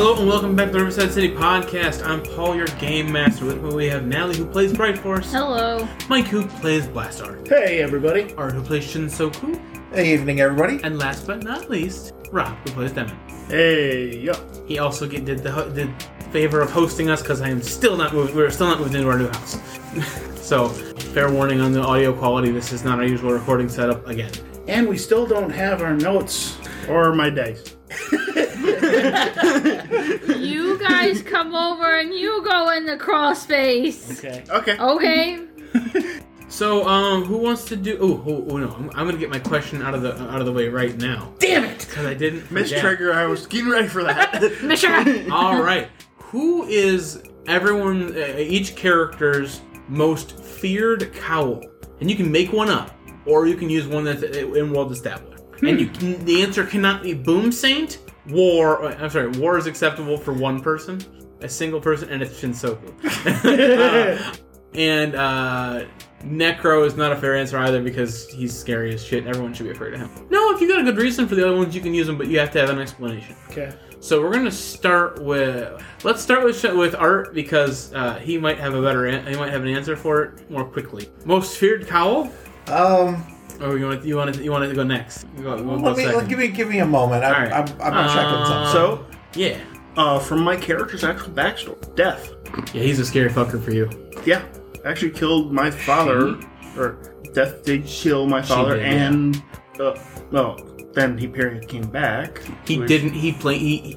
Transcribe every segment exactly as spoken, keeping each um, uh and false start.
Hello and welcome back to the Riverside City Podcast. I'm Paul, your game master. With me we have Natalie, who plays Bright Force. Hello. Mike, who plays Blastar. Hey, everybody. Art, who plays Shinsoku. Hey, evening, everybody. And last but not least, Rob, who plays Demon. Hey, yo. He also get, did the did favor of hosting us because I am still not moving. We're still not moving into our new house. So, fair warning on the audio quality. This is not our usual recording setup again. And we still don't have our notes or my dice. You guys come over and you go in the crawl space. Okay. Okay. Okay. So, um, who wants to do? Oh, oh, oh no! I'm, I'm gonna get my question out of the out of the way right now. Damn it! Because I didn't. Miss forget. Trigger, I was getting ready for that. Mister All right. Who is everyone? Uh, each character's most feared cowl, and you can make one up, or you can use one that's in world established. Hmm. And you can, the answer cannot be Boom Saint. War. I'm sorry. War is acceptable for one person, a single person, and it's Shinsoku. uh, and uh, Necro is not a fair answer either because he's scary as shit. And everyone should be afraid of him. No, if you got a good reason for the other ones, you can use them, but you have to have an explanation. Okay. So we're gonna start with. Let's start with with Art because uh, he might have a better. An- he might have an answer for it more quickly. Most feared cowl. Um. Oh, you want you want to you want to go next? You go, we'll let go me second. give me give me a moment. I'm All right. I'm, I'm uh, checking something. So, yeah, uh, from my character's actual backstory, death. yeah, he's a scary fucker for you. Yeah, actually killed my father, or death did kill my father, did, and uh, no, then he period came back. He which- didn't. He play. He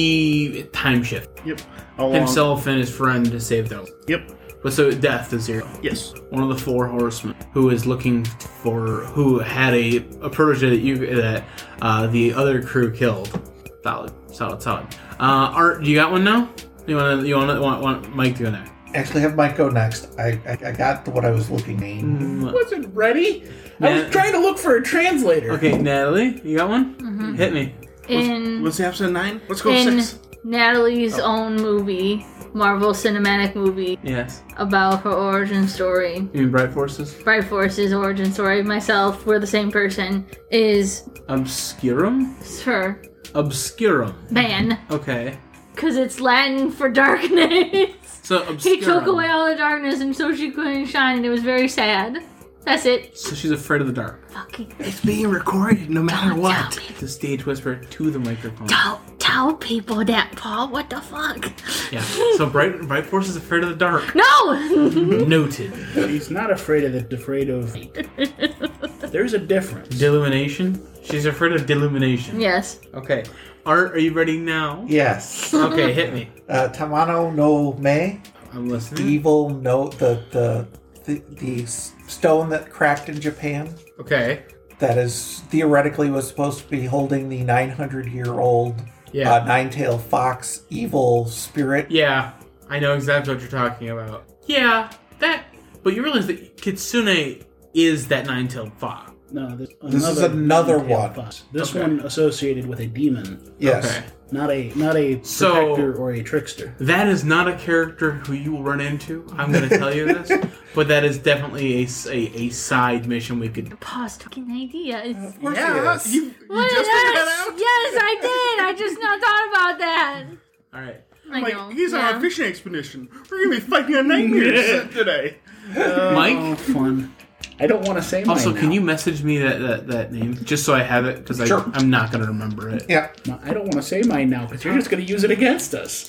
he time shift Yep. Along, himself and his friend to save them. Yep. But so death is here. Yes. One of the four horsemen who is looking for who had a, a protege that you that uh, the other crew killed. Solid, solid, solid. Uh, Art, do you got one now? You want to? You want to? Want, want Mike to go next? Actually, have Mike go next. I I, I got what I was looking at. Mm, Wasn't ready. I Nah. was trying to look for a translator. Okay, Natalie, you got one? Mhm. Hit me. in What's the episode nine? Let's go in six. Natalie's own movie, Marvel Cinematic movie, Yes. about her origin story. You mean Bright Forces? Bright Force's origin story. Myself, we're the same person. Is Obscurum? her Obscurum. man, Okay. because it's Latin for darkness. So Obscurum. He took away all the darkness, and so she couldn't shine, and it was very sad. That's it. So she's afraid of the dark. Fucking It's being recorded no matter Don't what. tell me. The stage whisper to the microphone. Don't tell people that, Paul. What the fuck? Yeah. So Bright Bright Force is afraid of the dark. No! Noted. He's not afraid of it, afraid of... There's a difference. Delumination? She's afraid of delumination. Yes. Okay. Art, are you ready now? Yes. Okay, hit me. Uh, Tamano no Me, I'm the listening. evil no the the the, the stone that cracked in Japan. Okay. That is theoretically was supposed to be holding the nine hundred year old Yeah. uh, nine-tailed fox evil spirit. Yeah. I know exactly what you're talking about. Yeah. That. But you realize that Kitsune is that nine-tailed fox. No, this, This is another detail one. fox. This Okay. one associated with a demon, Yes. Okay. not a not a So- protector or a trickster. That is not a character who you will run into. I'm going to tell you this. But that is definitely a, s- a- a side mission we could... Paul's fucking ideas. Of course Yeah, he is. you, you What? just yes, figured that out. yes, I did. I just now thought about that. All right. I Like, know. he's yeah. on a fishing expedition. We're gonna be fighting a nightmare today. Mike? Oh, fun. I don't want to say mine Also, can now. you message me that, that, that name just so I have it? Because Sure. I'm not going to remember it. Yeah. No, I don't want to say mine now because you're just going to use it against us.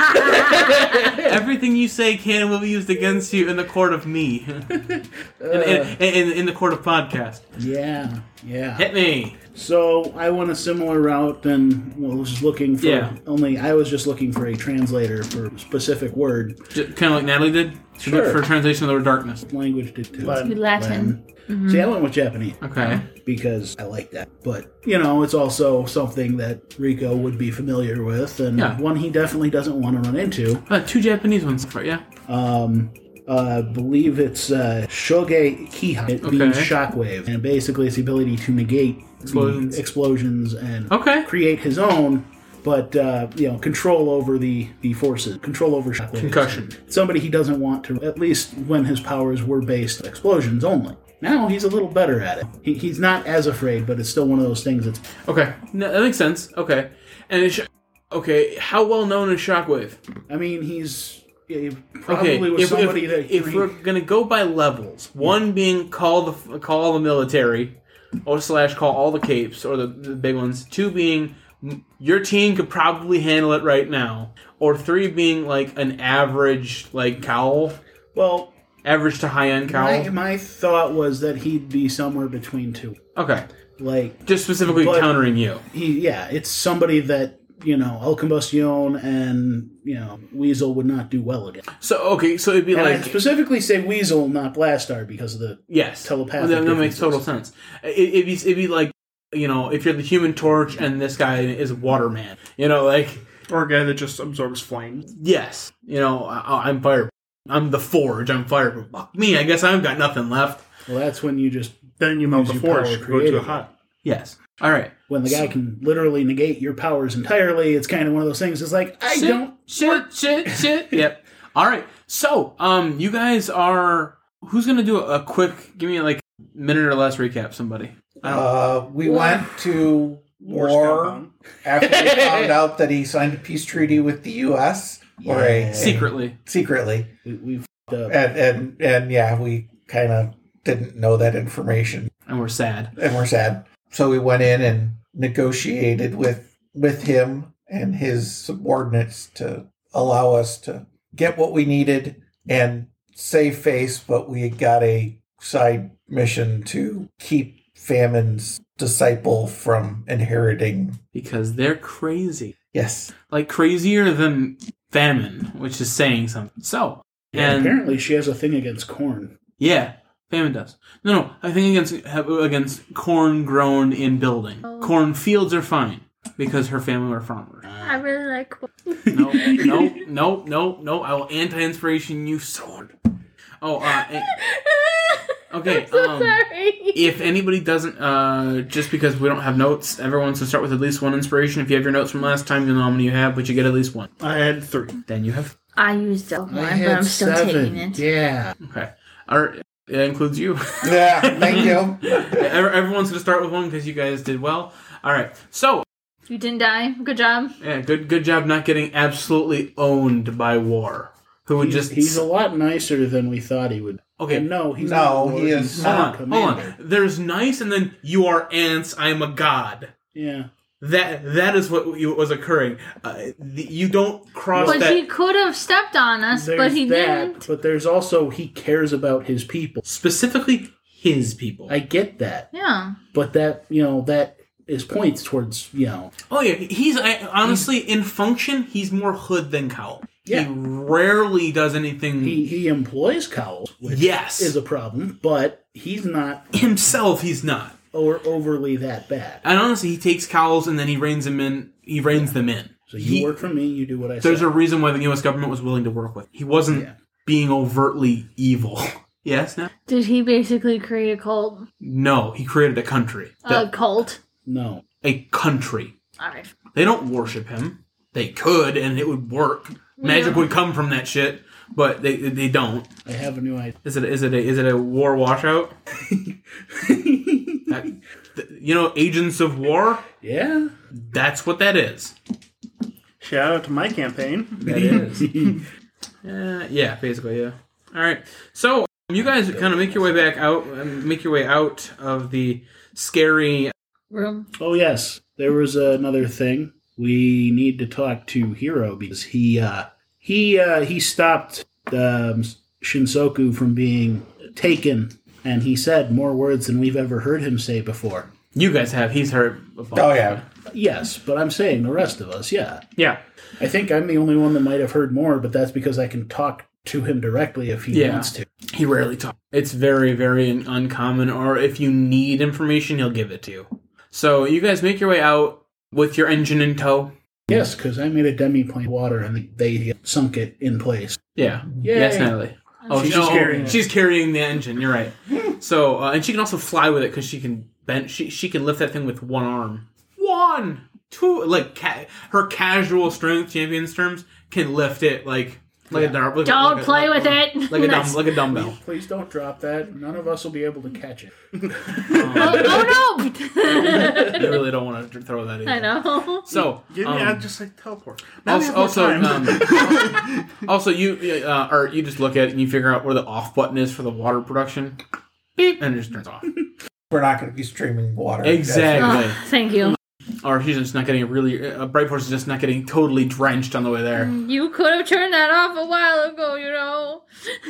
Everything you say can and will be used against you in the court of me. in, in, in, in the court of podcast. Yeah, yeah. Hit me. So I went a similar route and well, was looking for. Yeah. Only I was just looking for a translator for a specific word. Kind of like Natalie did? She Sure. looked for a translation of the word darkness. Language did too. Latin. Latin. Mm-hmm. See, I went with Japanese. Okay. Because I like that. But, you know, it's also something that Rico would be familiar with, and Yeah. one he definitely doesn't want to run into. Uh, two Japanese ones for yeah. Um, uh, I believe it's uh, Shoge Kiha. It means Okay. shockwave, and basically it's the ability to negate Explosions. the explosions and Okay. create his own, but, uh, you know, control over the, the forces, control over shockwaves. Concussion. Somebody he doesn't want to, at least when his powers were based on explosions only. Now he's a little better at it. He, he's not as afraid, but it's still one of those things that's... Okay. No, that makes sense. Okay. And it's, Okay, how well known is Shockwave? I mean, he's yeah, he probably Okay, was if, somebody if, that if we're gonna go by levels, one being call the call all the military, or slash call all the capes or the, the big ones. Two being your team could probably handle it right now, or three being like an average like cowl, well, average to high end cowl. my, my thought was that he'd be somewhere between two. Okay, Like just specifically But- countering you. he, yeah, it's somebody that you know El Combustion and you know Weasel would not do well against. So okay, so it'd be And I like specifically say Weasel, not Blastar, because of the yes, telepathic That, that makes differences. total sense. It, it'd be it'd be like you know if you're the Human Torch and this guy is Waterman, you know like. Or a guy that just absorbs flame. Yes, you know, I, I'm fire. I'm the Forge. I'm fire. Fuck me. I guess I've got nothing left. Well, that's when you just Then you melt the Use your forge, power go to the creatively. hot. Yes. All right. when the guy can literally negate your powers entirely. It's kind of one of those things. It's like I shit, don't. Shit. Shit. Shit. Yep. All right. So, um, you guys are. Who's gonna do a, a quick? Give me like a minute or less recap. Somebody. I don't. Uh, we went to War war Scout after we found out that he signed a peace treaty with the U S or a, Secretly. secretly, We, we've uh, and and and yeah, we kind of didn't know that information, And we're sad. and we're sad. So we went in and negotiated with with him and his subordinates to allow us to get what we needed and save face, but we got a side mission to keep Famine's disciple from inheriting. Because they're crazy. Yes. Like crazier than Famine, which is saying something. So. and And apparently she has a thing against corn. yeah, Famine does. No, no, I think against have- against corn grown in building. Oh. Corn fields are fine because her family were farmers. I really like. No, no, no, no, no. I will anti-inspiration you sword. Oh, uh, and- okay. I'm so um, sorry. if anybody doesn't, uh, just because we don't have notes, everyone's to start with at least one inspiration. If you have your notes from last time, you'll know how many you have, but you get at least one. I had three. Then you have. I used up I one, had but I'm still seven. taking it. Yeah. Okay. All right. That includes you. Yeah, thank you. Ev- Everyone's going to start with one because you guys did well. All right. So, You didn't die. Good job. yeah, good good job not getting absolutely owned by war. Who would He's, just he's a lot nicer than we thought he would. okay? And no, he's No, not. a war, he is he's Hold not on, a hold commander. on. There's nice, and then you are ants. I'm a god. Yeah. That that is what you- was occurring. Uh, the, you don't cross But that he could have stepped on us, There's but he that, didn't. but there's also he cares about his people. specifically his people. I get that, Yeah. but that you know that is points towards you know. oh yeah, he's I, honestly in function. He's more hood than cowl. Yeah. He rarely does anything He he employs cowls, which Yes. is a problem, but he's not himself. He's not. or overly that bad. And honestly, he takes cowls and then he reins them in. He reins them in. So you He- work for me, you do what I There's say. a reason why the U S government was willing to work with. He wasn't Yeah. being overtly evil. Yes. No. Did he basically create a cult? No. He created a country. A That- cult. No, a country. Alright. They don't worship him. They could, and it would work. Magic Yeah. would come from that shit, but they they don't. I have a new idea. Is it is it a, is it a war washout? That- th- you know, agents of war. Yeah, That's what that is. Shout out to my campaign. That is. uh, yeah, basically, yeah. All right. So you guys kind of make your way back out, um, make your way out of the scary. Room. Oh yes, there was another thing. We need to talk to Hiro because he uh, he uh, he stopped um, Shinsoku from being taken, and he said more words than we've ever heard him say before. You guys have. He's heard. A bunch. Oh yeah. Yes, but I'm saying the rest of us, yeah. Yeah. I think I'm the only one that might have heard more, but that's because I can talk to him directly if he Yeah. wants to. He rarely talks. It's very, very un- uncommon, or if you need information, he'll give it to you. So you guys make your way out with your engine in tow. Yes, because I made a demi-plane of water and they sunk it in place. Yeah. Yay. Yes, Natalie. Oh, She's she- oh, carrying it. she's carrying the engine. You're right. So, uh, and she can also fly with it because she can bend. She she can lift that thing with one arm. One, two, like ca- her casual strength champions terms can lift it like Like a dumb- like, Don't like a- play with like, it. Like a dumb, That's- like a dumbbell. Please, please don't drop that. None of us will be able to catch it. oh, oh no! You really don't want to throw that in. I know. So, Give me, um, I just like teleport. Now we also, have more also, time. um, also, you uh, or you just look at it and you figure out where the off button is for the water production. Beep, and it just turns off. We're not going to be streaming water. Exactly. Oh, thank you. Or she's just not getting really. Uh, Bright Force is just not getting totally drenched on the way there. You could have turned that off a while ago, you know.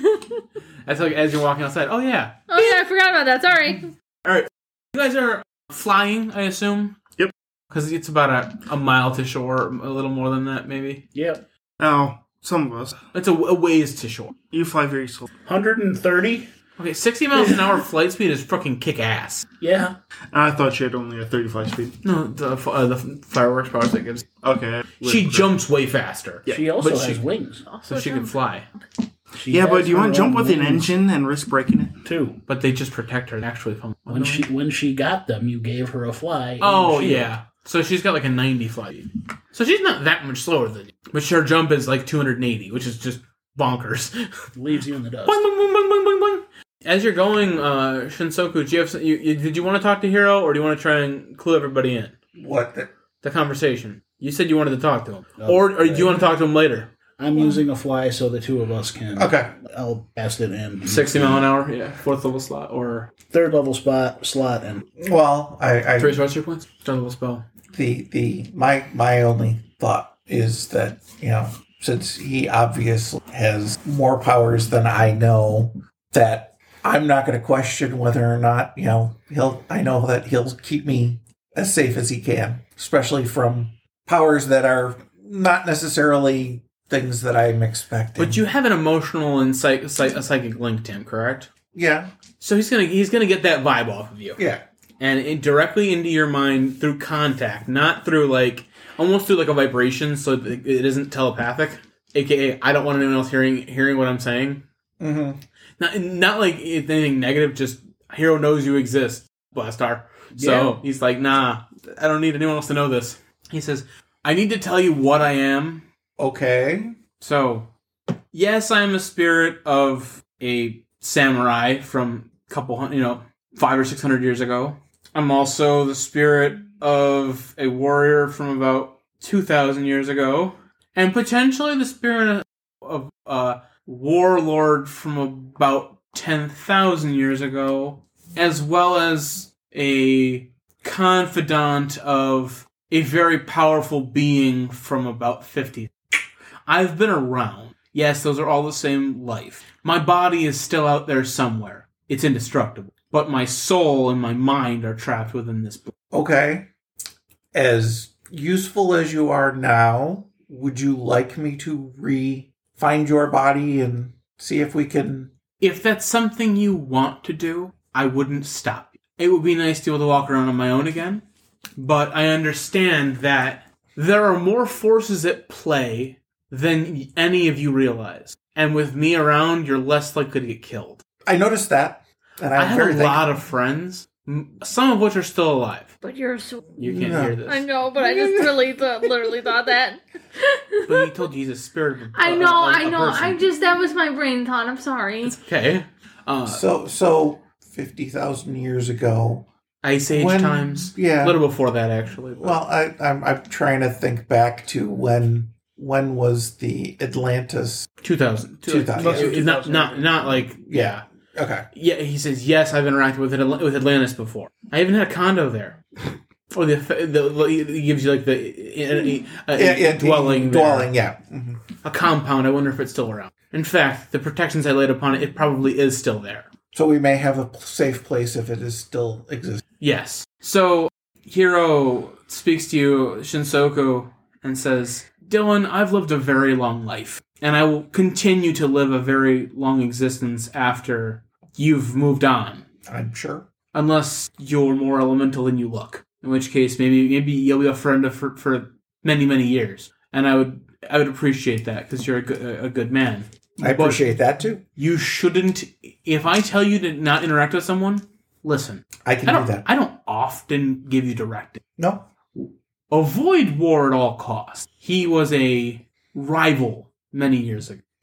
That's like as you're walking outside. Oh yeah. Oh yeah, I forgot about that. Sorry. All right. You guys are flying, I assume. Yep. Because it's about a, a mile to shore, a little more than that, maybe. Yep. Oh, some of us. It's a, a ways to shore. You fly very slow. one hundred thirty? Okay, sixty miles an hour flight speed is fucking kick ass. Yeah. I thought she had only a thirty-five speed. No, the uh, the fireworks powers that gives. Okay. She jumps way faster. She also but has she- wings. So she can fly. She Yeah, but has do you her want to jump own with an wings, engine and risk breaking it? too. But they just protect her actually from. When she when she got them, you gave her a fly. and Oh, shield. yeah. So she's got like a ninety flight speed. So she's not that much slower than you. But her jump is like two hundred eighty, which is just bonkers. Leaves you in the dust. Boing, boing, boing, boing, boing, boing, boing. As you're going, uh, Shinsoku, do you have some, you, you, did you want to talk to Hiro, or do you want to try and clue everybody in? What? The, The conversation. You said you wanted to talk to him. Oh, or or do you want to talk to him later? I'm using a fly so the two of us can. okay. I'll pass it in. sixty mile an hour? Yeah. Fourth level slot, or Third level spot slot and Well, I, I three sorcery points? Third level spell. the the my my only thought is that, you know, since he obviously has more powers than I know, that I'm not going to question whether or not, you know, he'll. I know that he'll keep me as safe as he can, especially from powers that are not necessarily things that I'm expecting. But you have an emotional and psych, psych, a psychic link to him, correct? yeah, So he's gonna he's gonna get that vibe off of you. yeah, And it directly into your mind through contact, not through like almost through like a vibration, so it it isn't telepathic. A K A, I don't want anyone else hearing hearing what I'm saying. mm-hmm. Not not like it's anything negative. Just Hiro knows you exist, Blastar. So Yeah. he's like, nah, I don't need anyone else to know this. He says, I need to tell you what I am. Okay. So, yes, I'm a spirit of a samurai from a couple hundred, you know, five or six hundred years ago. I'm also the spirit of a warrior from about two thousand years ago, and potentially the spirit of a warlord from about ten thousand years ago, as well as a confidant of a very powerful being from about fifty. I've been around. Yes, those are all the same life. My body is still out there somewhere. It's indestructible. But my soul and my mind are trapped within this book. Okay. As useful as you are now, would you like me to re find your body and see if we can? If that's something you want to do, I wouldn't stop you. It would be nice to be able to walk around on my own again. But I understand that there are more forces at play than any of you realize. And with me around, you're less likely to get killed. I noticed that, and I'm I have very a lot of friends, m- some of which are still alive. But you're so. You can't No. hear this. I know, but I just really thought, literally thought that. But he told you he's a spirit of a, I know, a- a I know. person. I just that was my brain thought. I'm sorry. Okay. Uh, So, so fifty thousand years ago. Ice Age when- times. yeah. A little before that, actually. but- Well, I, I'm I'm trying to think back to when when was the Atlantis? two thousand. two thousand. Like, it- Not, not, not like, yeah. Okay. Yeah, he says, yes, I've interacted with Atl- with Atlantis before. I even had a condo there. Or the, the, he gives you like the a, a, Yeah, yeah, dwelling, there. dwelling, yeah. Mhm. A compound. I wonder if it's still around. In fact, the protections I laid upon it, it probably is still there. So we may have a safe place if it is still exists. Yes. So Hiro speaks to you, Shinsoku, and says, Dylan, I've lived a very long life, and I will continue to live a very long existence after you've moved on. I'm sure. Unless you're more elemental than you look. In which case, maybe maybe you'll be a friend of, for, for many, many years. And I would I would appreciate that, because you're a good, a good man. I But appreciate that too. you shouldn't... If I tell you to not interact with someone, listen. I can I do don't, that. I don't often give you directive. No. Avoid war at all costs. He was a rival many years ago.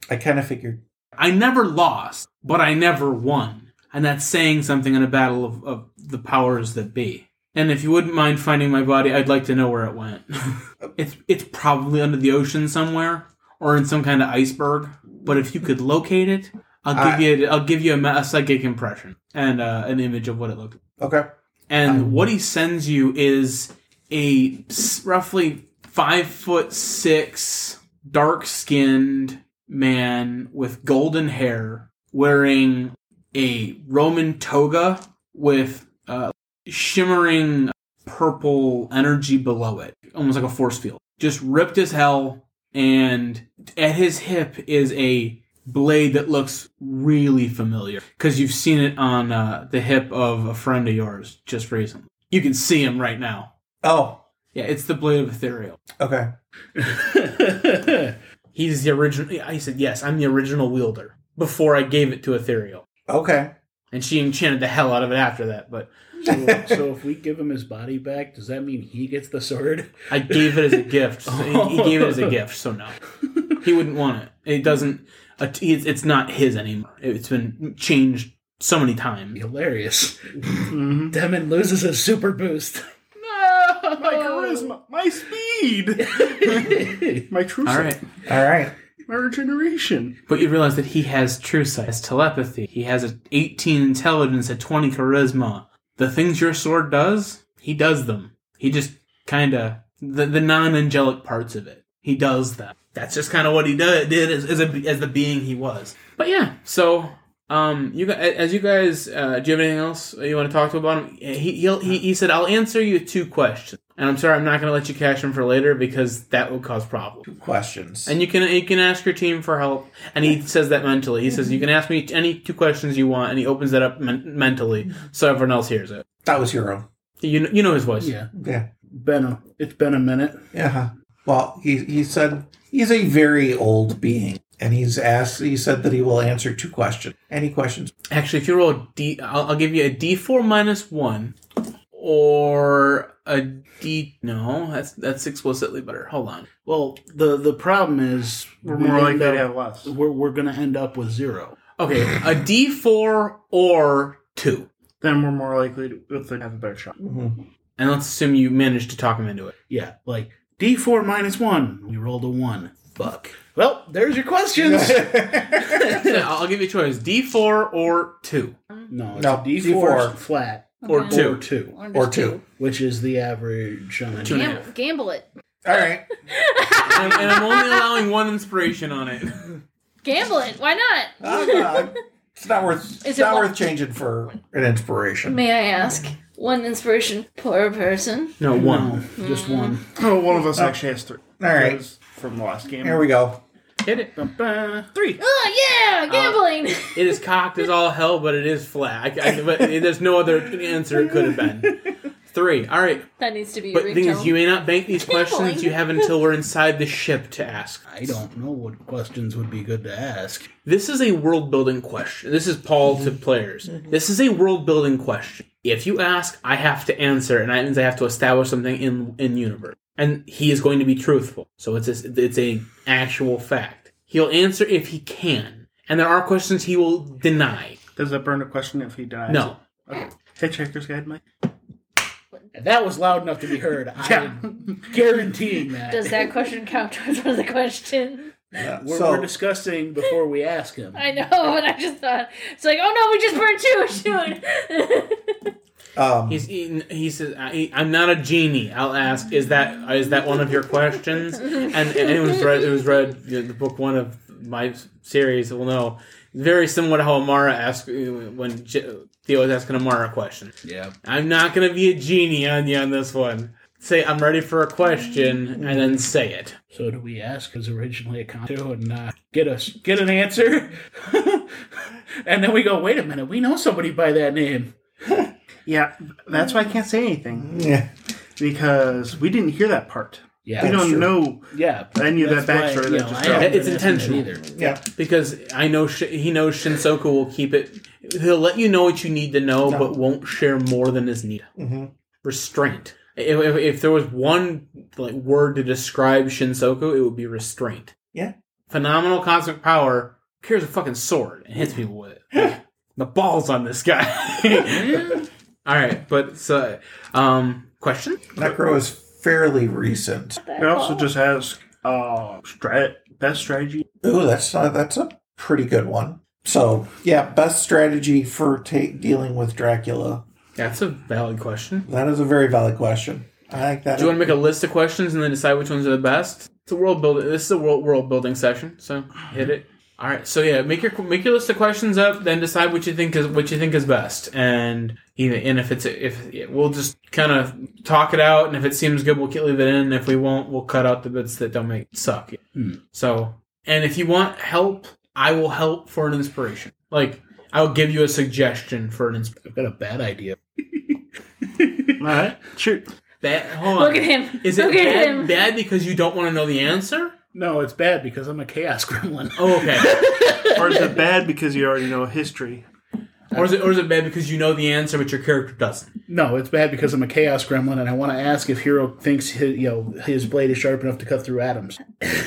I kind of figured. I never lost, but I never won. And that's saying something in a battle of, of the powers that be. And if you wouldn't mind finding my body, I'd like to know where it went. it's it's probably under the ocean somewhere, or in some kind of iceberg. But if you could locate it, I'll give I, you I'll give you a, a psychic impression and uh, an image of what it looked like. Okay. And Um, what he sends you is a s- roughly five foot six, dark skinned man with golden hair wearing a Roman toga with uh, shimmering purple energy below it, almost like a force field. Just ripped as hell, and at his hip is a blade that looks really familiar because you've seen it on uh, the hip of a friend of yours just recently. You can see him right now. Oh, Yeah, it's the blade of Ethereal. okay. He's the original. I said, yes, I'm the original wielder before I gave it to Ethereal. Okay. And she enchanted the hell out of it after that, but So, so if we give him his body back, does that mean he gets the sword? I gave it as a gift. So he, he gave it as a gift, so no. He wouldn't want it. It doesn't... It's it's not his anymore. It's been changed so many times. Hilarious. Mm-hmm. Demon loses his super boost. No! My charisma! My speed! My true All sight. right. All right. My regeneration. But you realize that he has true sight, has telepathy. He has an eighteen intelligence, a twenty charisma. The things your sword does, he does them. He just kind of... The, the non-angelic parts of it. He does them. That's just kind of what he did, did as, as, a, as the being he was. But yeah, so... Um, you guys, as you guys, uh, do you have anything else you want to talk to about him? He he'll, he he said, "I'll answer you two questions," and I'm sorry, I'm not going to let you cash them for later because that would cause problems. Two questions. And you can you can ask your team for help, and he says that mentally. He says you can ask me any two questions you want, and he opens that up men- mentally so everyone else hears it. That was your own. You know, you know his voice. Yeah. Yeah. Been a, it's been a minute. Yeah. Well, he he said he's a very old being, and he's asked. He said that he will answer two questions. Any questions? Actually, if you roll a D, I'll, I'll give you a D four minus one, or a D. No, that's that's explicitly better. Hold on. Well, the the problem is We're we more end likely to up- have less. We're we're gonna end up with zero. Okay, a D four or two. Then we're more likely to, to have a better shot. Mm-hmm. And let's assume you managed to talk him into it. Yeah, like D four minus one. We rolled a one. Fuck. Well, there's your questions. So I'll give you a choice: D four or two, No, it's No, a D four D four. flat or Okay. two. or two, Or, Or just two. which is the average on Two and a Gam- half. gamble it. All right. And, and I'm only allowing one inspiration on it. Gamble it. Why not? Uh, no, it's not worth. It's it not one- worth changing for an inspiration. May I ask? One inspiration per person. No, one. No, just one. Oh, one of us actually has three. All right. Because From the last game. Here we go. Hit it. Ba-ba. Three. Oh yeah, gambling. It is cocked as all hell, but it is flat. I, I, but there's no other answer it could have been. Three. All right. that needs to be. But your the thing is, ringtone. you may not bank these questions. Gambling. You have until we're inside the ship to ask. I don't know what questions would be good to ask. This is a world building question. This is Paul to players. This is a world building question. If you ask, I have to answer, and that means I have to establish something in in universe. And he is going to be truthful, so it's a, it's a actual fact. He'll answer if he can, and there are questions he will deny. Does that burn a question if he denies No. it? Okay. Hitchhiker's Guide, Mike? That was loud enough to be heard. I'm guaranteeing that. Does that question count towards one of the questions? Yeah. We're, so we're discussing before we ask him. I know, but I just thought it's like, oh no, we just burned two. Shoot. um, He's he, he says, I, "I'm not a genie." I'll ask, "Is that is that one of your questions?" And anyone who's read who's read you know, the book one of my series will know. Very similar to how Amara asked when J- Theo was asking Amara a question. Yeah. I'm not going to be a genie on you on this one. Say, I'm ready for a question, and then say it. So do we ask who's originally a Kanto and uh, get us get an answer? And then we go, wait a minute, we know somebody by that name. Yeah, that's why I can't say anything. yeah. Because we didn't hear that part. Yeah, we don't true. know Yeah, any of that that's why, backstory you that know, just I haven't It's been asking intentional. that either. Yeah. Because I know sh- he knows Shinsoku will keep it. He'll let you know what you need to know, No. but won't share more than is needed. Mm-hmm. Restraint. If, if, if there was one like word to describe Shinsoku, it would be restraint. Yeah. phenomenal cosmic power, carries a fucking sword and hits people with it. The balls on this guy. All right, but so um, question. Necro is fairly recent. We also just ask uh, strat best strategy. Ooh, that's uh, that's a pretty good one. So yeah, best strategy for ta- dealing with Dracula. That's a valid question. That is a very valid question. I like that. Do you want to make a list of questions and then decide which ones are the best? It's a world building. This is a world world building session, so hit it. All right, so yeah, make your make your list of questions up, then decide what you think is what you think is best, and even and if it's if we'll just kind of talk it out, and if it seems good, we'll leave it in. And if we won't, we'll cut out the bits that don't make it suck. Hmm. So, and if you want help, I will help for an inspiration. Like I'll give you a suggestion for an inspiration. I've got a bad idea. All right, shoot. Bad, hold on. Look at him. Is it Look at bad, him. bad because you don't want to know the answer? No, it's bad because I'm a chaos gremlin. Oh, okay. Or is it bad because you already know history? Or is it or is it bad because you know the answer but your character doesn't? No, it's bad because I'm a chaos gremlin, and I want to ask if Hero thinks his, you know, his blade is sharp enough to cut through atoms.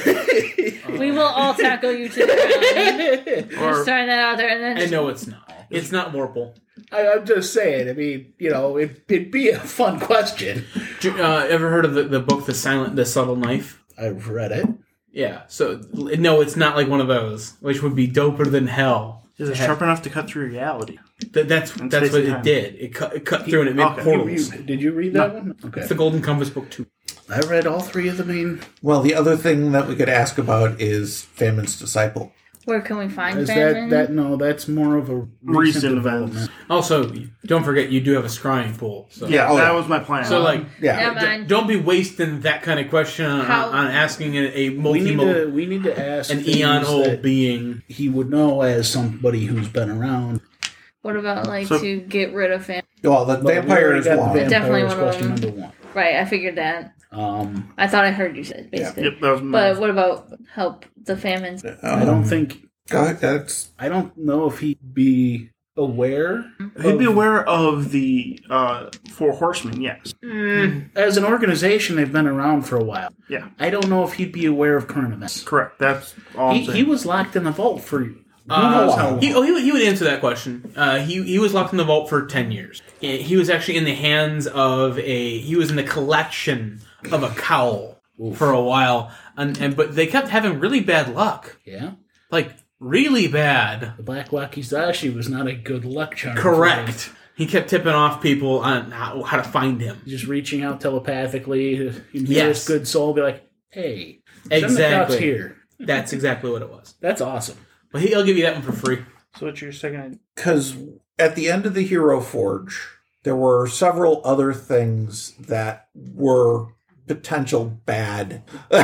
We will all tackle you to the ground. Or Just throwing that out there, and then I just, know it's not. It's not Morple. I, I'm just saying. I mean, you know, it, it'd be a fun question. Do you, uh, ever heard of the, the book, The Silent, The Subtle Knife? I've read it. Yeah. So no, it's not like one of those, which would be doper than hell. is it sharp enough to cut through reality? That, that's And that's space what and it time. did. It cut it cut through and it made Okay. portals. You- did you read that one? Okay. It's the Golden Compass book too. I read all three of the main. Well, the other thing that we could ask about is Famine's Disciple. where can we find Is that Famine? that? No, that's more of a recent, Recent development. events. Also, don't forget you do have a scrying pool. So Yeah, Oh, that yeah. was my plan. So like, Yeah. Never d- mind. don't be wasting that kind of question on, How- on asking a, a We multi need to. We need to ask an things eon old that being. he would know as somebody who's been around. What about like So- to get rid of Famine? Well, the But we vampire already is got the one. vampires Definitely one of question them. number one. Right, I figured that. Um, I thought I heard you say basically. Yep, that was my. But what about help the famines? I don't Um, think. Go ahead. That's I don't know if he'd be aware. He'd be of- aware of the uh, Four Horsemen, yes. As an organization, they've been around for a while. Yeah, I don't know if he'd be aware of current events. correct. That's all He, I'm saying. he was locked in the vault for who Uh, knows how long. He, oh, he, would- he would answer that question. Uh, he he was locked in the vault for ten years. He he was actually in the hands of a. He was in the collection of a cowl for a while, and, and but they kept having really bad luck, Yeah, like really bad. the Black Wakizashi was not a good luck charm. for him. Correct. He kept tipping off people on how, how to find him. Just reaching out telepathically, his Yes. good soul, be like, "Hey, send the cops Exactly. here." That's exactly what it was. That's awesome. But he'll give you that one for free. So what's your second idea? because at the end of the Hero Forge, there were several other things that were potential bad.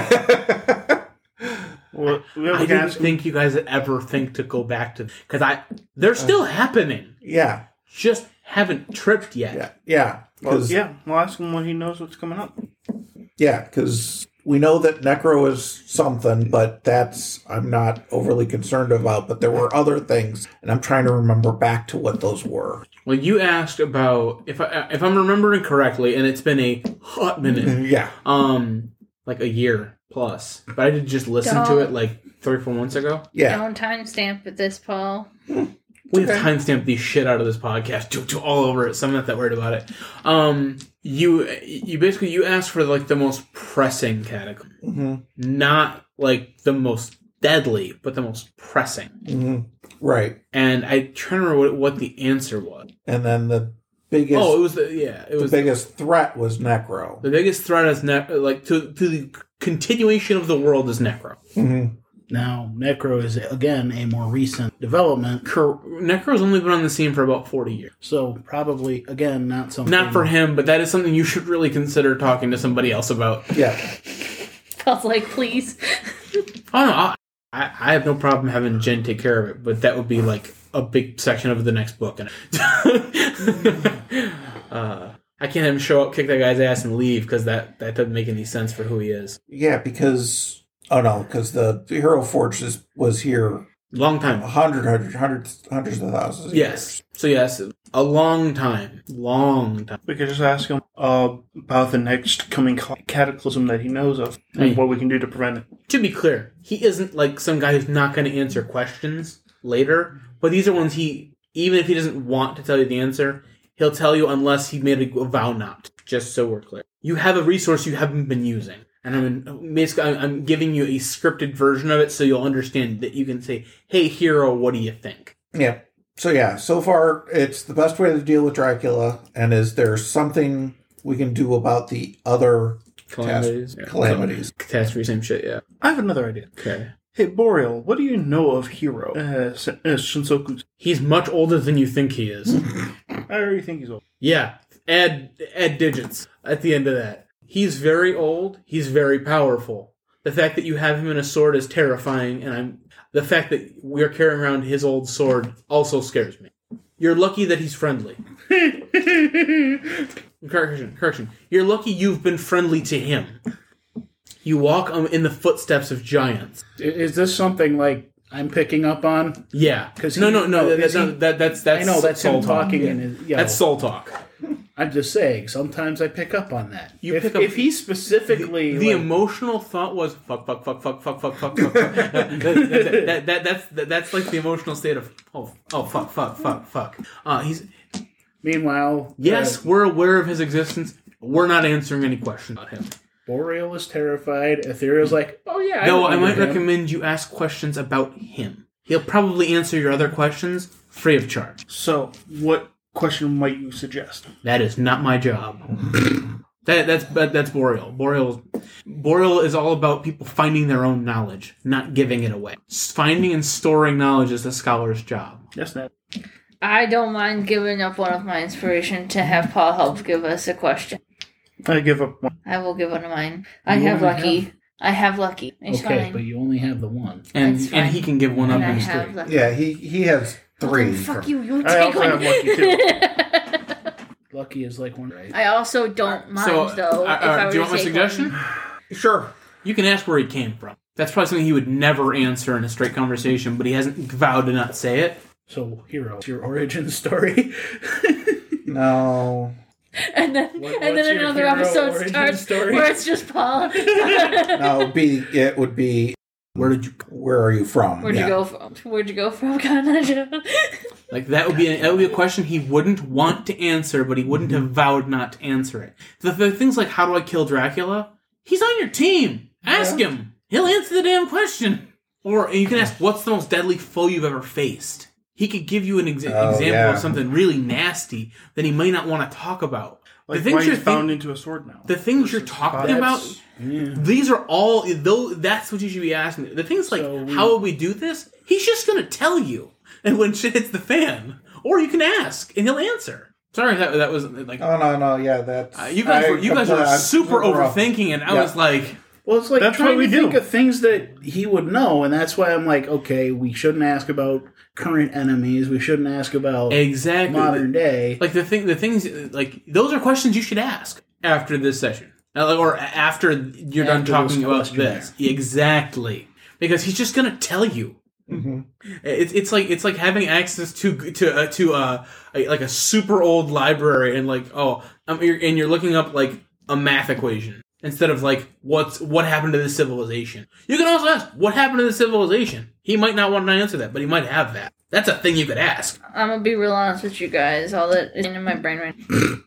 Well, we have I a didn't gas. think you guys would ever think to go back to because I they're still happening, yeah, just haven't tripped yet. yeah, yeah. Well, Because yeah, we'll ask him when he knows what's coming up. yeah, because we know that Necro is something, but that's I'm not overly concerned about. But there were other things, and I'm trying to remember back to what those were. Well, you asked about if I if I'm remembering correctly, and it's been a hot minute, Yeah, um, like a year plus. But I did just listen to Don't- it like three or four months ago. yeah. Don't timestamp at this, Paul. We have timestamped the shit out of this podcast to, to all over it, so I'm not that worried about it. Um, you you basically you asked for like the most pressing cataclysm, hmm not like the most deadly, but the most pressing. hmm Right, And I trying to remember what, what the answer was. and then the biggest, Oh, it was the yeah, it the was biggest threat was Necro. the biggest threat is ne- like to to the continuation of the world is Necro. hmm Now, Necro is again a more recent development, Cor- Necro's only been on the scene for about forty years. so probably again not something. Not for him, but that is something you should really consider talking to somebody else about. Yeah, Paul's like, please. Oh no, I, I I have no problem having Jen take care of it, but that would be like a big section of the next book. And uh, I can't have him show up, kick that guy's ass, and leave because that, that doesn't make any sense for who he is. yeah. Because oh no, because the Hero Forge is, was here Long time. a hundred, hundred, hundreds, hundreds of thousands. Of Yes. So yes, A long time. Long time. We could just ask him uh, about the next coming cataclysm that he knows of and Hey. what we can do to prevent it. To be clear, he isn't like some guy who's not going to answer questions later, but these are ones he, even if he doesn't want to tell you the answer, he'll tell you unless he made a vow not, just so we're clear. You have a resource you haven't been using. And I'm basically I'm- I'm giving you a scripted version of it so you'll understand that you can say, hey, hero, what do you think? Yeah. So yeah, so far it's the best way to deal with Dracula. And is there something we can do about the other Calamities. Cas- calamities. Catastrophe, same shit, yeah. I have another idea. Okay. Hey, Boreal, what do you know of Hiro? Uh, S- uh, Shinsoku. He's much older than you think he is. I already think he's old. Yeah, add add digits at the end of that. He's very old. He's very powerful. The fact that you have him in a sword is terrifying, and I'm the fact that we're carrying around his old sword also scares me. You're lucky that he's friendly. correction, correction. You're lucky you've been friendly to him. You walk um, in the footsteps of giants. I- Is this something like I'm picking up on? Yeah, 'Cause no, he- no, no. no, That, is that, he- that, that's that's. I know that's soul him talk. talking Yeah. in his. You That's know, soul talk. I'm just saying. Sometimes I pick up on that. You if, pick up- if he specifically The like, emotional thought was fuck, fuck, fuck, fuck, fuck, fuck, fuck, fuck. fuck. that, that, that, that, that's that, that's like the emotional state of oh, oh, fuck, fuck, fuck, fuck. Uh, he's meanwhile, yes, uh, we're aware of his existence. We're not answering any questions about him. Boreal is terrified. Ethereal's like, oh yeah. No, I remember might him. recommend you ask questions about him. He'll probably answer your other questions free of charge. So, what question might you suggest? That is not my job. that that's that, that's Boreal. Boreal Boreal is all about people finding their own knowledge, not giving it away. Finding and storing knowledge is the scholar's job. Yes, Ned. I don't mind giving up one of my inspiration to have Paul help give us a question. I give up one. I will give one of mine. I You have only lucky. have- I have lucky. It's Okay, fine. but you only have the one. And That's and fine. he can give one up and I in his have three. lucky. Yeah, he he has three. Oh, fuck from- you. You I take also one. have lucky, Lucky is like one, right? I also don't mind So, though. uh, if I uh, were do you to want my take suggestion? one. Sure. You can ask where he came from. That's probably something he would never answer in a straight conversation, but he hasn't vowed to not say it. So, Hero, it's your origin story. No. And then, What- and what's then your another hero episode origin starts story? where it's just Paul. No, it'd be it would be Where did you where are you from? Where'd Yeah. you go from? Where'd you go from, Kanaja? like that would be a, that would be a question he wouldn't want to answer, but he wouldn't have vowed not to answer it. The, the things like how do I kill Dracula? He's on your team. Ask Yeah. him. He'll answer the damn question. Or you can ask, what's the most deadly foe you've ever faced? He could give you an exa- Oh, example yeah. of something really nasty that he might not want to talk about. Like, the things why you're he's bound think- into a sword now. the things you're Versus talking five. about, That's- yeah. these are all, though. That's what you should be asking. The things like, So we- how would we do this? He's just going to tell you. And when shit hits the fan, or you can ask, and he'll answer. Sorry, that that was like Oh no, no, yeah, that's uh, you guys I were you guys compl- were I'm super off. overthinking, and I Yeah. was like, Well, it's like That's trying what we to do. think of things that he would know, and that's why I'm like, okay, we shouldn't ask about current enemies. We shouldn't ask about exactly. modern day. Like the thing, the things like those are questions you should ask after this session, Uh, or after you're done After talking this about questionnaire. this. Exactly, because he's just gonna tell you. Mm-hmm. It's it's like it's like having access to to uh, to uh, a, like a super old library and like oh um, you're, and you're looking up like a math equation instead of like what's what happened to this civilization. You can also ask what happened to this civilization. He might not want to answer that, but he might have that. That's a thing you could ask. I'm gonna be real honest with you guys. All that is in my brain right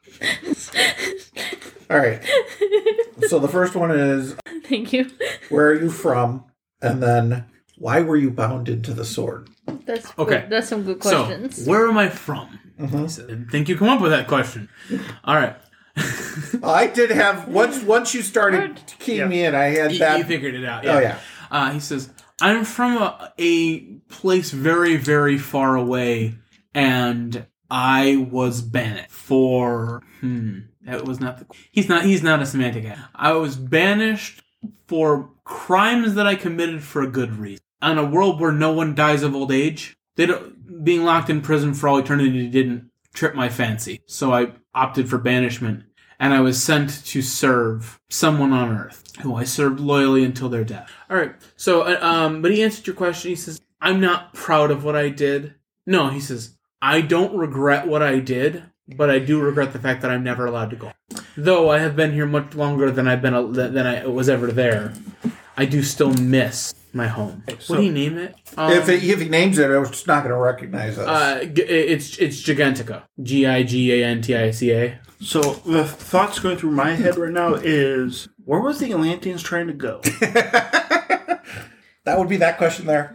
All right. So the first one is Thank you. where are you from, and then why were you bound into the sword? That's Okay. Good. That's some good questions. So where am I from? Mhm. He said, I didn't think you come up with that question. All right. I did have once once you started keying Yeah. me in, I had You, that. you figured it out. Oh yeah. Uh, he says, I'm from a, a place very, very far away, and I was banished for, hmm, that was not the, he's not, he's not a semantic guy. I was banished for crimes that I committed for a good reason. On a world where no one dies of old age, they don't, being locked in prison for all eternity didn't trip my fancy, so I opted for banishment. And I was sent to serve someone on Earth, who I served loyally until their death. All right. So, uh, um, but he answered your question. He says, "I'm not proud of what I did." No, he says, I don't regret what I did, but I do regret the fact that I'm never allowed to go. Though I have been here much longer than I've been a, than I was ever there, I do still miss my home. So, what do you name it? Um, if, it, if he names it, it's not going to recognize us. uh, g- it's it's Gigantica. G I G A N T I C A. So the thoughts going through my head right now is, where was the Atlanteans trying to go? That would be that question there.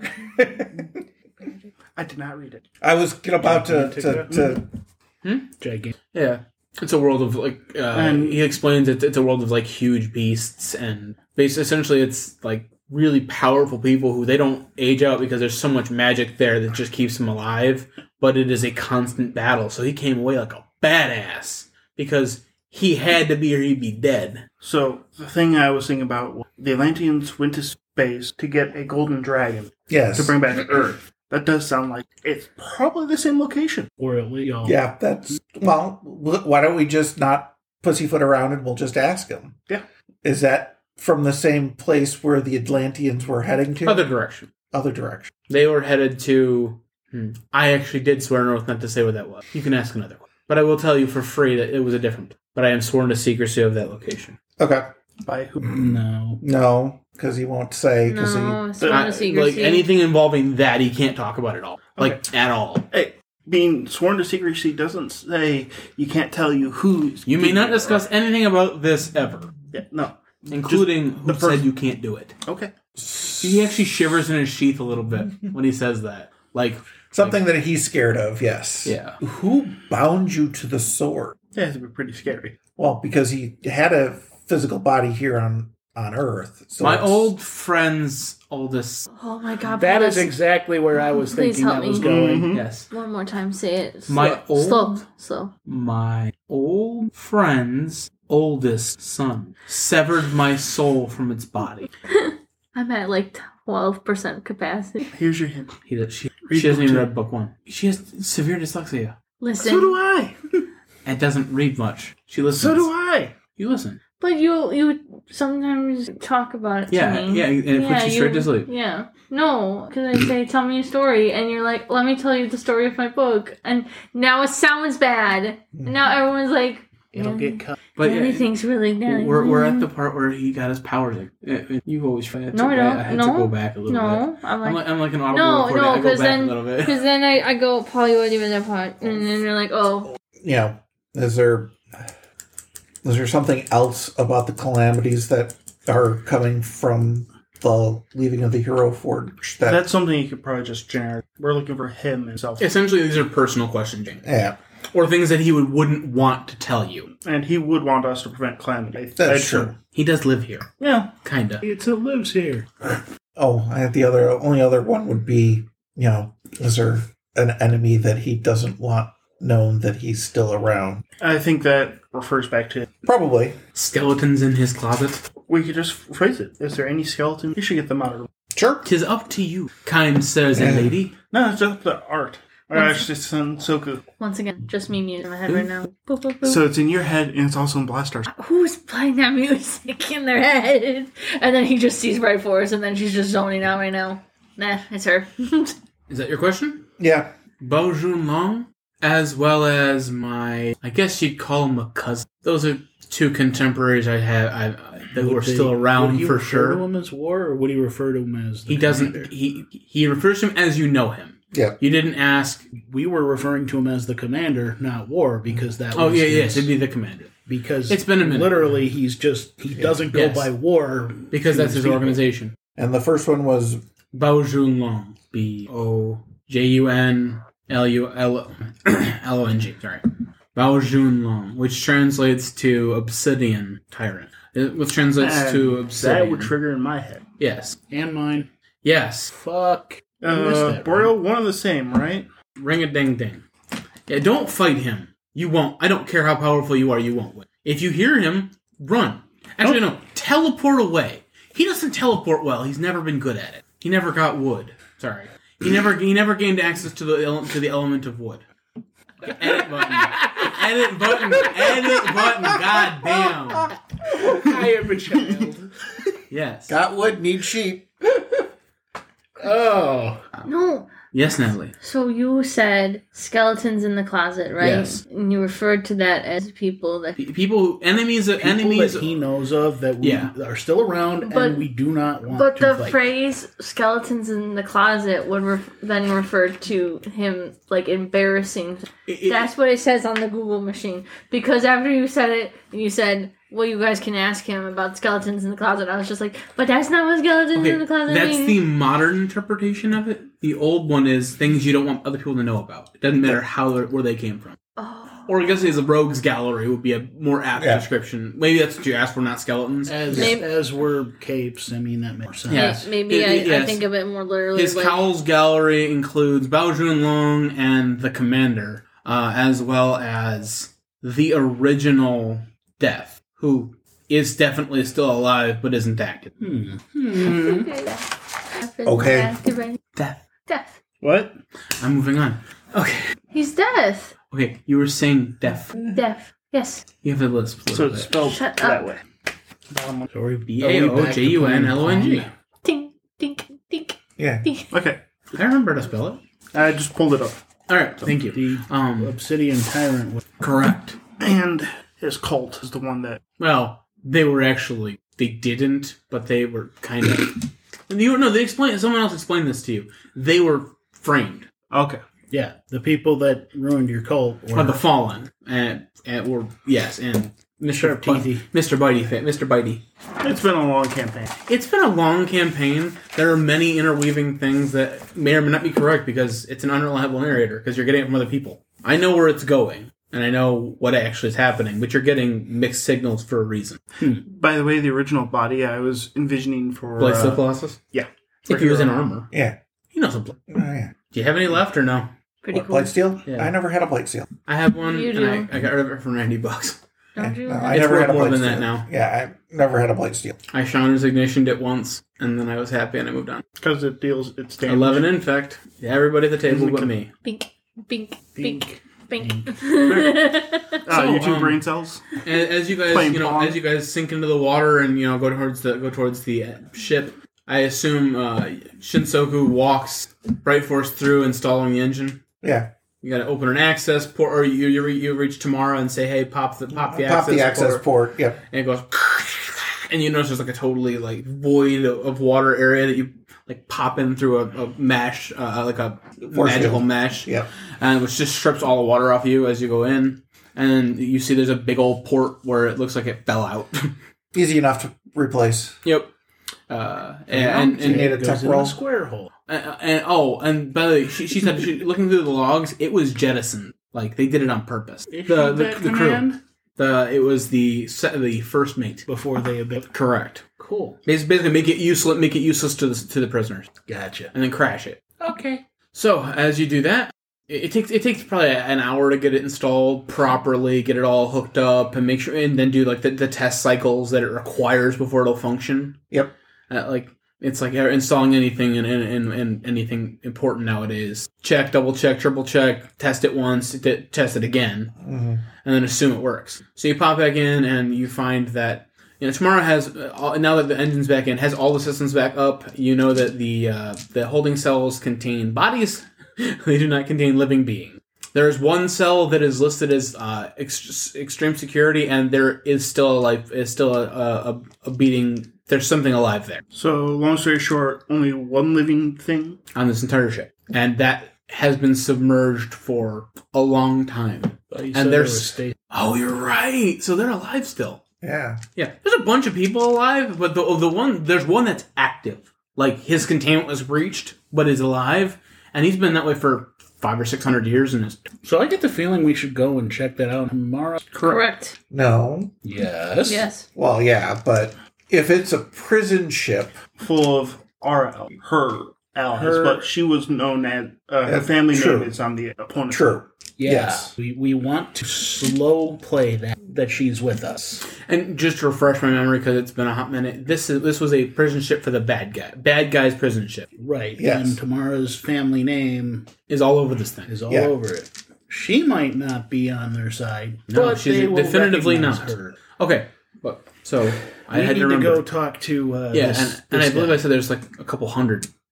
I did not read it. I was about to... to, to Gigantic. Yeah. It's a world of, like, uh, And- he explains it, it's a world of, like, huge beasts, and basically, essentially, it's, like, really powerful people who they don't age out because there's so much magic there that just keeps them alive, but it is a constant battle, so he came away like a badass, because he had to be or he'd be dead. So the thing I was thinking about, was the Atlanteans went to space to get a golden dragon yes. to bring back to Earth. That does sound like it's probably the same location. Or at least, oh, Yeah, that's... Well, why don't we just not pussyfoot around and we'll just ask him? Yeah. Is that from the same place where the Atlanteans were heading to? Other direction. Other direction. They were headed to... Hmm, I actually did swear an oath not to say what that was. You can ask another one. But I will tell you for free that it was a different... But I am sworn to secrecy of that location. Okay. By who? no. No, because he won't say. Cause No, he, it's not Uh, a secrecy. like, anything involving that, he can't talk about at all. Like, Okay. at all. Hey, being sworn to secrecy doesn't say you can't tell you who's... You may not discuss anything about this ever. Yeah, no. Including who the said person. you can't do it. Okay. He actually shivers in his sheath a little bit when he says that. Like, something that he's scared of, yes. yeah. Who bound you to the sword? Yeah, it would be pretty scary. Well, because he had a physical body here on, on Earth. So My it's- old friend's oldest... Oh my god. That Paul, is exactly where I was Please thinking help that was me. going. Mhm. Yes. One more time, say it. Slow. My old- Slow. Slow. My old friend's oldest son severed my soul from its body. I'm at like twelve percent capacity. Here's your hint. He does, she, Read she hasn't book even two. read book one. She has severe dyslexia. Listen. So do I. And doesn't read much. She listens. So do I. You listen. But you you sometimes talk about it Yeah, to me. yeah, and it puts you straight to sleep. Yeah. No, because I say, tell me a story, and you're like, let me tell you the story of my book. And now it sounds bad. And now everyone's like, It'll yeah, get cut. But yeah, anything's really bad. we're, we're at the part where he got his powers. Like, you always try to, No, I don't. I had No. to go back a little bit. No, I'm like, I'm like, I'm like an audible no, recording. no, I go because back then, a little bit. because then I, I go, Paul, you wasn't even that part. And then you're like, oh. You know, is there... Is there something else about the calamities that are coming from the leaving of the Hero Forge? That, That's something you could probably just generate. We're looking for him himself. Essentially, these are personal questions, James. yeah, Or things that he would, wouldn't want to tell you. And he would want us to prevent calamity. that's I'd true. say. He does live here. Yeah. Kinda. It's a lives here. Oh, I had the other only other one would be, you know, is there an enemy that he doesn't want known that he's still around? I think that refers back to... Probably. Skeletons in his closet. We could just phrase it. Is there any skeleton? You should get them out of the... Sure. Tis up to you, kind sirs and Yeah. lady. No, it's just the art. Or actually, it's in Soku. Once again, just me music in my head right now. Boop, boop, boop. So it's in your head, and it's also in Blastars. Who's playing that music in their head? And then he just sees right for us, and then she's just zoning out right now. Nah, it's her. Is that your question? Yeah. Bao Junlong, as well as my, I guess you'd call him a cousin. Those are two contemporaries I have I, I, that were Would they- still would around he for refer to sure. him as War, or would he refer to him as? The He doesn't. commander? He he refers to him as you know him. Yeah. You didn't ask. We were referring to him as the commander, not War, because that. Oh was yeah, his, yes, it'd be the commander because It's been a minute. Literally, he's just he doesn't go Yes. by War because to that's his people. organization. And the first one was Bao Junlong. B O J U N L U L L O N G. Sorry. Bao Junlong, which translates to Obsidian Tyrant. It- Which translates And to Obsidian. That would trigger in my head. Yes. and mine. Yes. Fuck. I missed Uh, that, Boreal, one of the same, right? Ring a ding ding. Yeah, don't fight him. You won't. I don't care how powerful you are, you won't win. If you hear him, run. Actually, no. Teleport away. He doesn't teleport well. He's never been good at it. He never got wood. Sorry. He never he never gained access to the ele- to the element of wood. Edit button. Edit button. Edit button. God damn. I am a child. Yes. got wood, need sheep. Oh, No, Yes, Natalie. So you said skeletons in the closet, right? Yes. And you referred to that as people that. P- People, enemies, People enemies. that he knows of that we Yeah. are still around But- and we do not want But to the fight. phrase "skeletons in the closet" would ref- then refer to him like embarrassing. It- it- That's what it says on the Google machine. Because after you said it, and you said, "Well, you guys can ask him about skeletons in the closet," I was just like, "But that's not what skeletons okay, in the closet that's mean." the modern interpretation of it. The old one is things you don't want other people to know about. It doesn't matter how they're- where they came from. Oh. Or I guess it's a rogues gallery would be a more apt Yeah. description. Maybe that's what you asked for, not skeletons. As, Maybe- as were capes, I mean, that makes sense. Yeah. May- Maybe It- I, it- yes. I think of it more literally. His like, Cowl's gallery includes Bao Junlong and the Commander, uh, as well as the original Death, who is definitely still alive but isn't active. Hmm. Death is Okay. activated. Death. Death. What? I'm moving on. Okay. He's death. Okay, you were saying deaf. Death. Yes. You have to lisp a So little it's bit. spelled Shut that up. way. Bottom one. So are we, B are A we O back J to U N playing L O N G. Pong? Tink, tink, tink, Yeah. tink. Okay. I remember to spell it. I just pulled it up. All right, thank you. The Um, Obsidian Tyrant was correct. And his cult is the one that. Well, they were actually they didn't, but they were kind of. You no, they explained. Someone else explained this to you. They were framed. Okay. yeah, the people that ruined your cult were Or the Fallen, and, and were yes, and Mister Sharp teethy. Mister Bitey, fa- Mister Bitey. It's been a long campaign. It's been a long campaign. There are many interweaving things that may or may not be correct because it's an unreliable narrator because you're getting it from other people. I know where it's going, and I know what actually is happening, but you're getting mixed signals for a reason. By the way, the original body I was envisioning for. Blades of the Uh, Colossus? yeah. If he was in armor. Yeah. He knows some. Bl- Oh, yeah. Do you have any left or no? Pretty What, cool. Blade steel? Yeah. I never had a blade steel. I have one, You and do. I, I got rid of it for ninety bucks. Don't Yeah, you? no, I It's never worth had a more blade than steel. that now. Yeah, I never had a blade steel. I Shauner's ignitioned it once, and then I was happy and I moved on. Because it deals. It's damage. eleven infect. Everybody at the table but me. Bink, bink, bink, bink. Uh, So, you two um, brain cells. And as you guys, Playing you know, Pong. as you guys sink into the water and you know go towards the go towards the uh, ship, I assume uh, Shinsoku walks Bright Force through installing the engine. Yeah. You got to open an access port, or you you, re- you reach tomorrow and say, "Hey, pop the pop the Pop access the access port," port. Yep. and it goes, and you notice there's like a totally like void of, of water area that you like pop in through a, a mesh, uh, like a Force magical field. mesh, Yep. and which just strips all the water off you as you go in. And you see there's a big old port where it looks like it fell out. Easy enough to replace. Yep. Uh, and, You need and, a goes tech in roll. a square hole. and, and oh, and by the way, she, she said she, looking through the logs, it was jettisoned. Like they did it on purpose. Issued The the, that the crew. command The it was the se- the first mate. before they abduct. Correct. Cool. Bas- Basically, make it useless. Make it useless to the to the prisoners, Gotcha. and then crash it. Okay. So as you do that, it, it takes it takes probably an hour to get it installed properly, get it all hooked up, and make sure, and then do like the, the test cycles that it requires before it'll function. Yep. Uh, like it's like installing anything and, and, and, and anything important nowadays. Check, double check, triple check, test it once, t- test it again, Mm-hmm. and then assume it works. So you pop back in and you find that you know tomorrow has uh, all, now that the engine's back in, has all the systems back up. You know that the uh, the holding cells contain bodies; they do not contain living beings. There is one cell that is listed as uh, ex- extreme security, and there is still a life, is still a, a, a beating. There's something alive there So, long story short, only one living thing. on this entire ship, and that has been submerged for a long time. But And and there's- there's state. Oh, you're right. So they're alive still. Yeah. Yeah, there's a bunch of people alive, but the the one there's one that's active. Like his containment was breached, but is alive, and he's been that way for five or six hundred years. And is So I get the feeling we should go and check that out tomorrow. Correct. No. Yes. Yes. Well, yeah, but if it's a prison ship, Full of our al- her allies, Her- but she was known as uh, her Uh, family true. name is on the opponent. true. Yeah. Yes. We we want to slow play that that she's with us. and just to refresh my memory because it's been a hot minute. This is this was a prison ship for the bad guy. Bad guy's prison ship Right. Yes. And Tamara's family name is all over this thing. is all Yeah. over it. She might not be on their side, No, but she's they will definitively recognize not. her. Okay, but so I we had need to to, remember. go talk to uh, yeah, this, and, and I this believe guy. I said there's like a couple hundred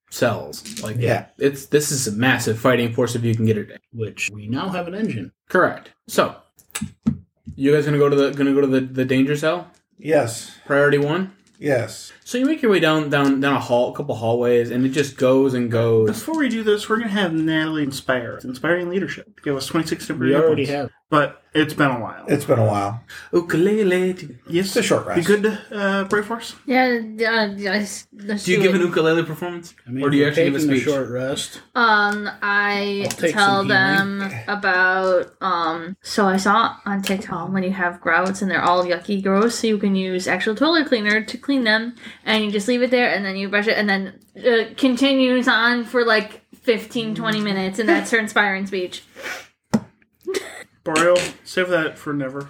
cells. Like Yeah. it's this is a massive fighting force if you can get it. Which we now have an engine. Correct. So, you guys gonna go to the gonna go to the, the danger cell? Yes. Priority one. Yes. So you make your way down down down a hall, a couple hallways, and it just goes and goes. Before we do this, we're going to have Natalie inspire us. Inspiring leadership. Give us twenty-six different We already points. have. But it's been a while. It's been a while. Ukulele. Yes. It's a short rest. You good, uh, Brave Force? Yeah, uh, let's, let's Do you do give it. an ukulele performance, I mean, or do you we're actually give a taking speech? short rest. Um, I I'll take tell some them about, um, so I saw on TikTok when you have grouts and they're all yucky gross, so you can use actual toilet cleaner to clean them, and you just leave it there, and then you brush it, and then it continues on for like fifteen, twenty minutes, and that's her inspiring speech. Boreal, save that for never.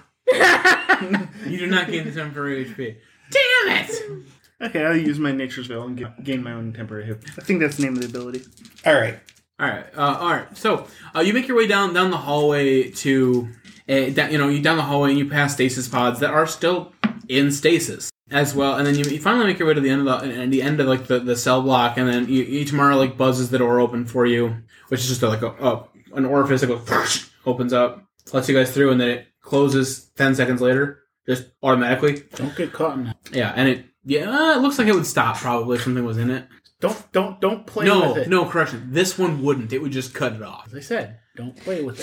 You do not gain the temporary H P. Damn it! Okay, I'll use my Nature's Veil and get, gain my own temporary hit. I think that's the name of the ability. All right. All right, uh, all right. So uh, you make your way down down the hallway to, uh, down, you know, you down the hallway and you pass stasis pods that are still in stasis as well, and then you, you finally make your way to the end of the and the end of like the, the cell block, and then you, Itamara like buzzes the door open for you, which is just a, like a, a an orifice that goes opens up, lets you guys through, and then it closes ten seconds later, just automatically. Don't get caught in that. Yeah, and it yeah, it looks like it would stop probably if something was in it. Don't don't don't play No, with it. no, correction. This one wouldn't. It would just cut it off. As I said, don't play with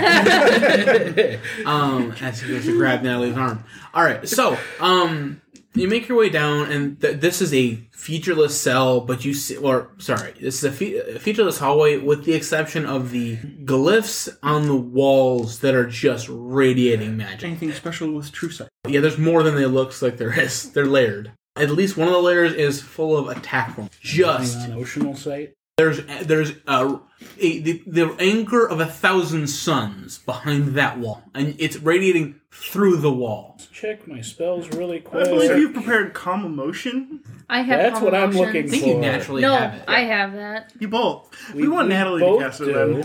it. um, as he goes to grab Natalie's arm. All right, so um, you make your way down, and th- this is a featureless cell, but you see, or sorry, this is a, fe- a featureless hallway with the exception of the glyphs on the walls that are just radiating magic. Anything special with True Sight? Yeah, there's more than it looks like there is. They're layered. At least one of the layers is full of attack forms. Just on Oceanal site. There's there's a, a the, the anchor of a thousand suns behind that wall, and it's radiating through the wall. Check my spells really I quick. believe you've prepared Calm Emotion. I have That's what I'm emotions. looking I think for. you naturally No, have it. I have that. You both. We, We- want we Natalie to both cast it do.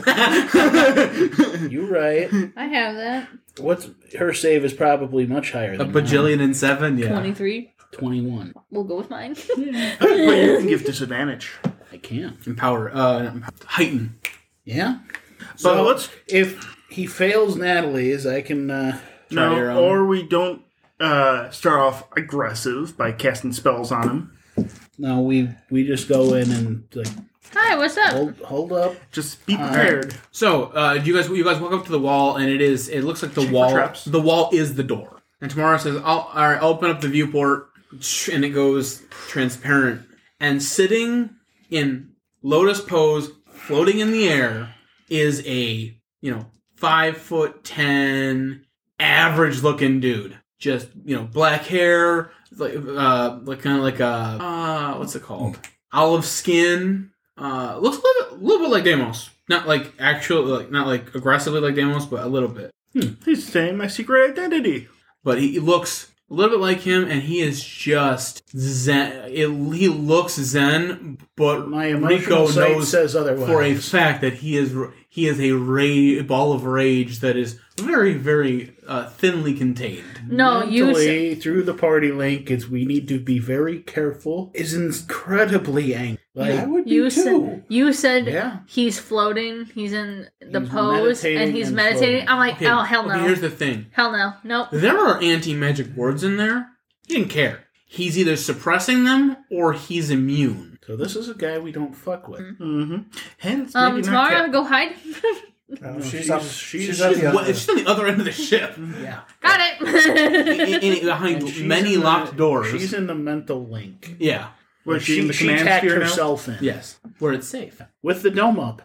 then. You right. I have that. What's her save is probably much higher A than bajillion and seven, yeah. twenty-three. mine. twenty-one. We'll go with mine. But you can give disadvantage. I can't. Empower, uh, not empower, heighten. Yeah. So So let's if he fails Natalie's, I can. Uh, Try your no, own. or we don't uh, start off aggressive by casting spells on him. no, we we just go in and like Hi, what's up? hold hold up. Just be prepared. So, uh, you guys, you guys walk up to the wall, and it is, it looks like the Check for wall, traps. the wall is the door. And Tamara says, I'll, all right, I'll open up the viewport, and it goes transparent. And sitting in lotus pose, floating in the air, is a, you know, five foot ten, average looking dude. Just, you know, black hair, like, uh, like kind of like a, uh, what's it called? Olive skin. Uh, looks a little, bit, a little bit like Deimos. Not like actual, like not like aggressively like Deimos, but a little bit. He's saying my secret identity. But he, he looks a little bit like him, and he is just zen. It, he looks zen, but My Rico emotional site knows says otherwise. for a fact that he is he is a ra- ball of rage that is very very uh, thinly contained. No, you. s- Mentally, through the party link, is we need to be very careful. Is incredibly angry. Like, I would be You too. said you said Yeah. he's floating. He's in the He's pose and meditating he's and meditating. floating. I'm like, Okay, oh hell no, okay, here's the thing. hell no, nope. There are anti-magic words in there. He didn't care. He's either suppressing them or he's immune. so this is a guy we don't fuck with. Mm-hmm. Hence, Um, maybe not tomorrow cat- go hide. No, No, she's, she's- up, she's- she's, at the Well, other. it's on the other end of the ship, Yeah. Got in, it. in- behind And she's many in the- locked doors. She's in the mental link. Yeah. Was she, she in the she command tacked sphere now? herself in. Yes. Where it's safe. With the dome up.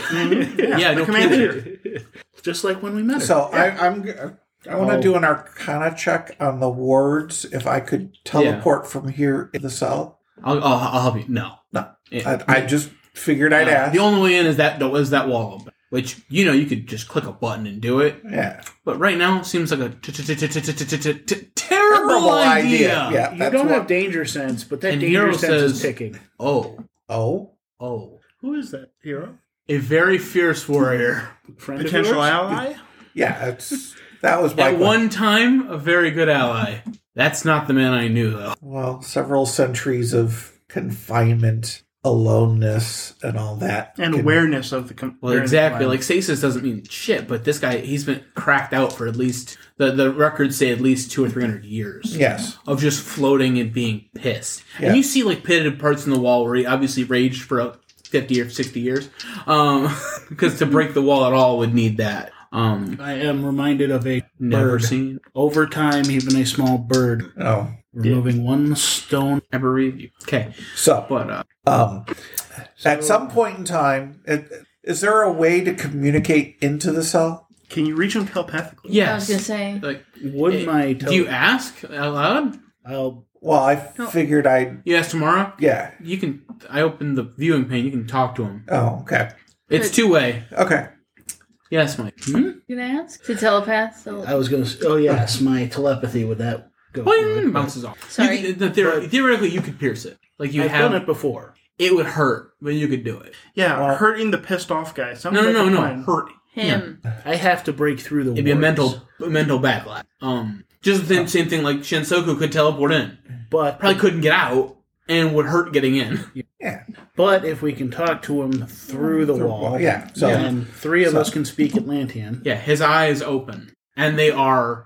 Mhm. Yeah, the no command kidding. sphere. Just like when we met her. So I, I'm. g- I want to Oh. do an Arcana check on the wards. If I could teleport from here in the cell. I'll, I'll, I'll help you. No. No, Yeah. I, I just figured I'd Uh, ask. the only way in is that is that wall open. Which, you know, you could just click a button and do it. Yeah, But right now, seems like a t- t- t- t- t- t- t- t- t- terrible terrible idea. idea. Yeah, you that's don't what. have danger sense, but that And danger Hero sense is says- ticking. Oh. Oh, Oh. Who is that hero? A very fierce warrior. Friend of Potential yours? ally? yeah. It's that was my At question. one time, a very good ally. That's not the man I knew, though. Well, several centuries of confinement aloneness and all that. And can- awareness of the... Com- Well, awareness exactly. of Like stasis doesn't mean shit, but this guy, he's been cracked out for at least the the records say at least two or three hundred years. Yes. Of just floating and being pissed. Yeah. And you see like pitted parts in the wall where he obviously raged for uh, fifty or sixty years, um, because to break the wall at all would need that. Um, I am reminded of a never bird. seen, Over time, even a small bird, Oh. removing one stone. ever review. Okay, So, but uh, um, at some point in time, it, is there a way to communicate into the cell? Can you reach them telepathically? yes, I was gonna say. like, Would eh, my do you ask out loud? I'll Well, I No. figured I'd. You ask tomorrow. Yeah. You can. I opened the viewing pane. You can talk to him. Oh, okay. It's Good. two way. Okay. Yes, Mike. You gonna ask? To telepath? So, I was going to. Oh yes, my telepathy. Would that go? Well, through it it? bounces off. Sorry. You could, the, theor- theoretically, you could pierce it. Like you I've have. done it before. It would hurt, but you could do it. Yeah, Well- hurting the pissed off guy. Sounds No, no, like no, a no. plan. Hurt. him. I have to break through the. It'd be a wards. mental, a mental backlash. Um, just the same, same thing. Like Shinsoku could teleport in, but probably couldn't get out, and would hurt getting in. Yeah. but if we can talk to him through the Through- wall, yeah, so- and three of so- us can speak Atlantean. Yeah, his eyes open, and they are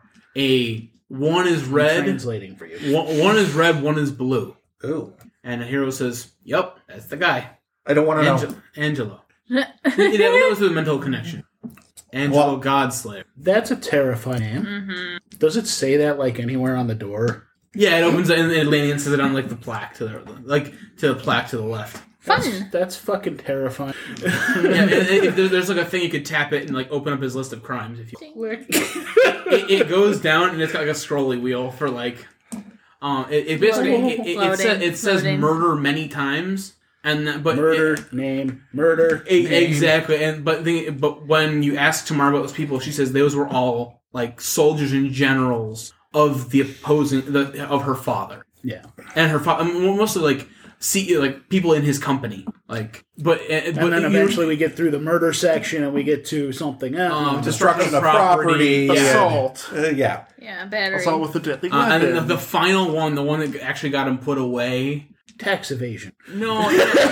a one is I'm red, translating for you. one, one is red, one is blue, Ooh. and the hero says, "Yep, that's the guy, I don't want to know. Ange- Angelo." that, that was the mental connection. Angelo Well- Godslayer. That's a terrifying name. Mm-hmm. Does it say that like anywhere on the door? Yeah, it opens and the Atlantean says it on like the plaque to the like to the plaque to the left. That's, Fun. that's fucking terrifying. Yeah, and, and there- there's like a thing you could tap it and like open up his list of crimes if you. Where- It, it goes down and it's got like a scrolly wheel for like, um, it, it basically it, it, it, Loading, sa- it says loading. murder many times and that- but murder it- name, murder e- name. exactly and but the, but when you ask Tamara about those people, she says those were all like soldiers and generals of the opposing the of her father Yeah, and her father mostly like see like people in his company like but uh, and but then you- eventually we get through the murder section and we get to something else. Um, Destruction of property. yeah. Assault. Uh, yeah. Yeah, battery. Assault with a deadly Uh, and weapon. then the, the final one, the one that actually got him put away. Tax evasion. No,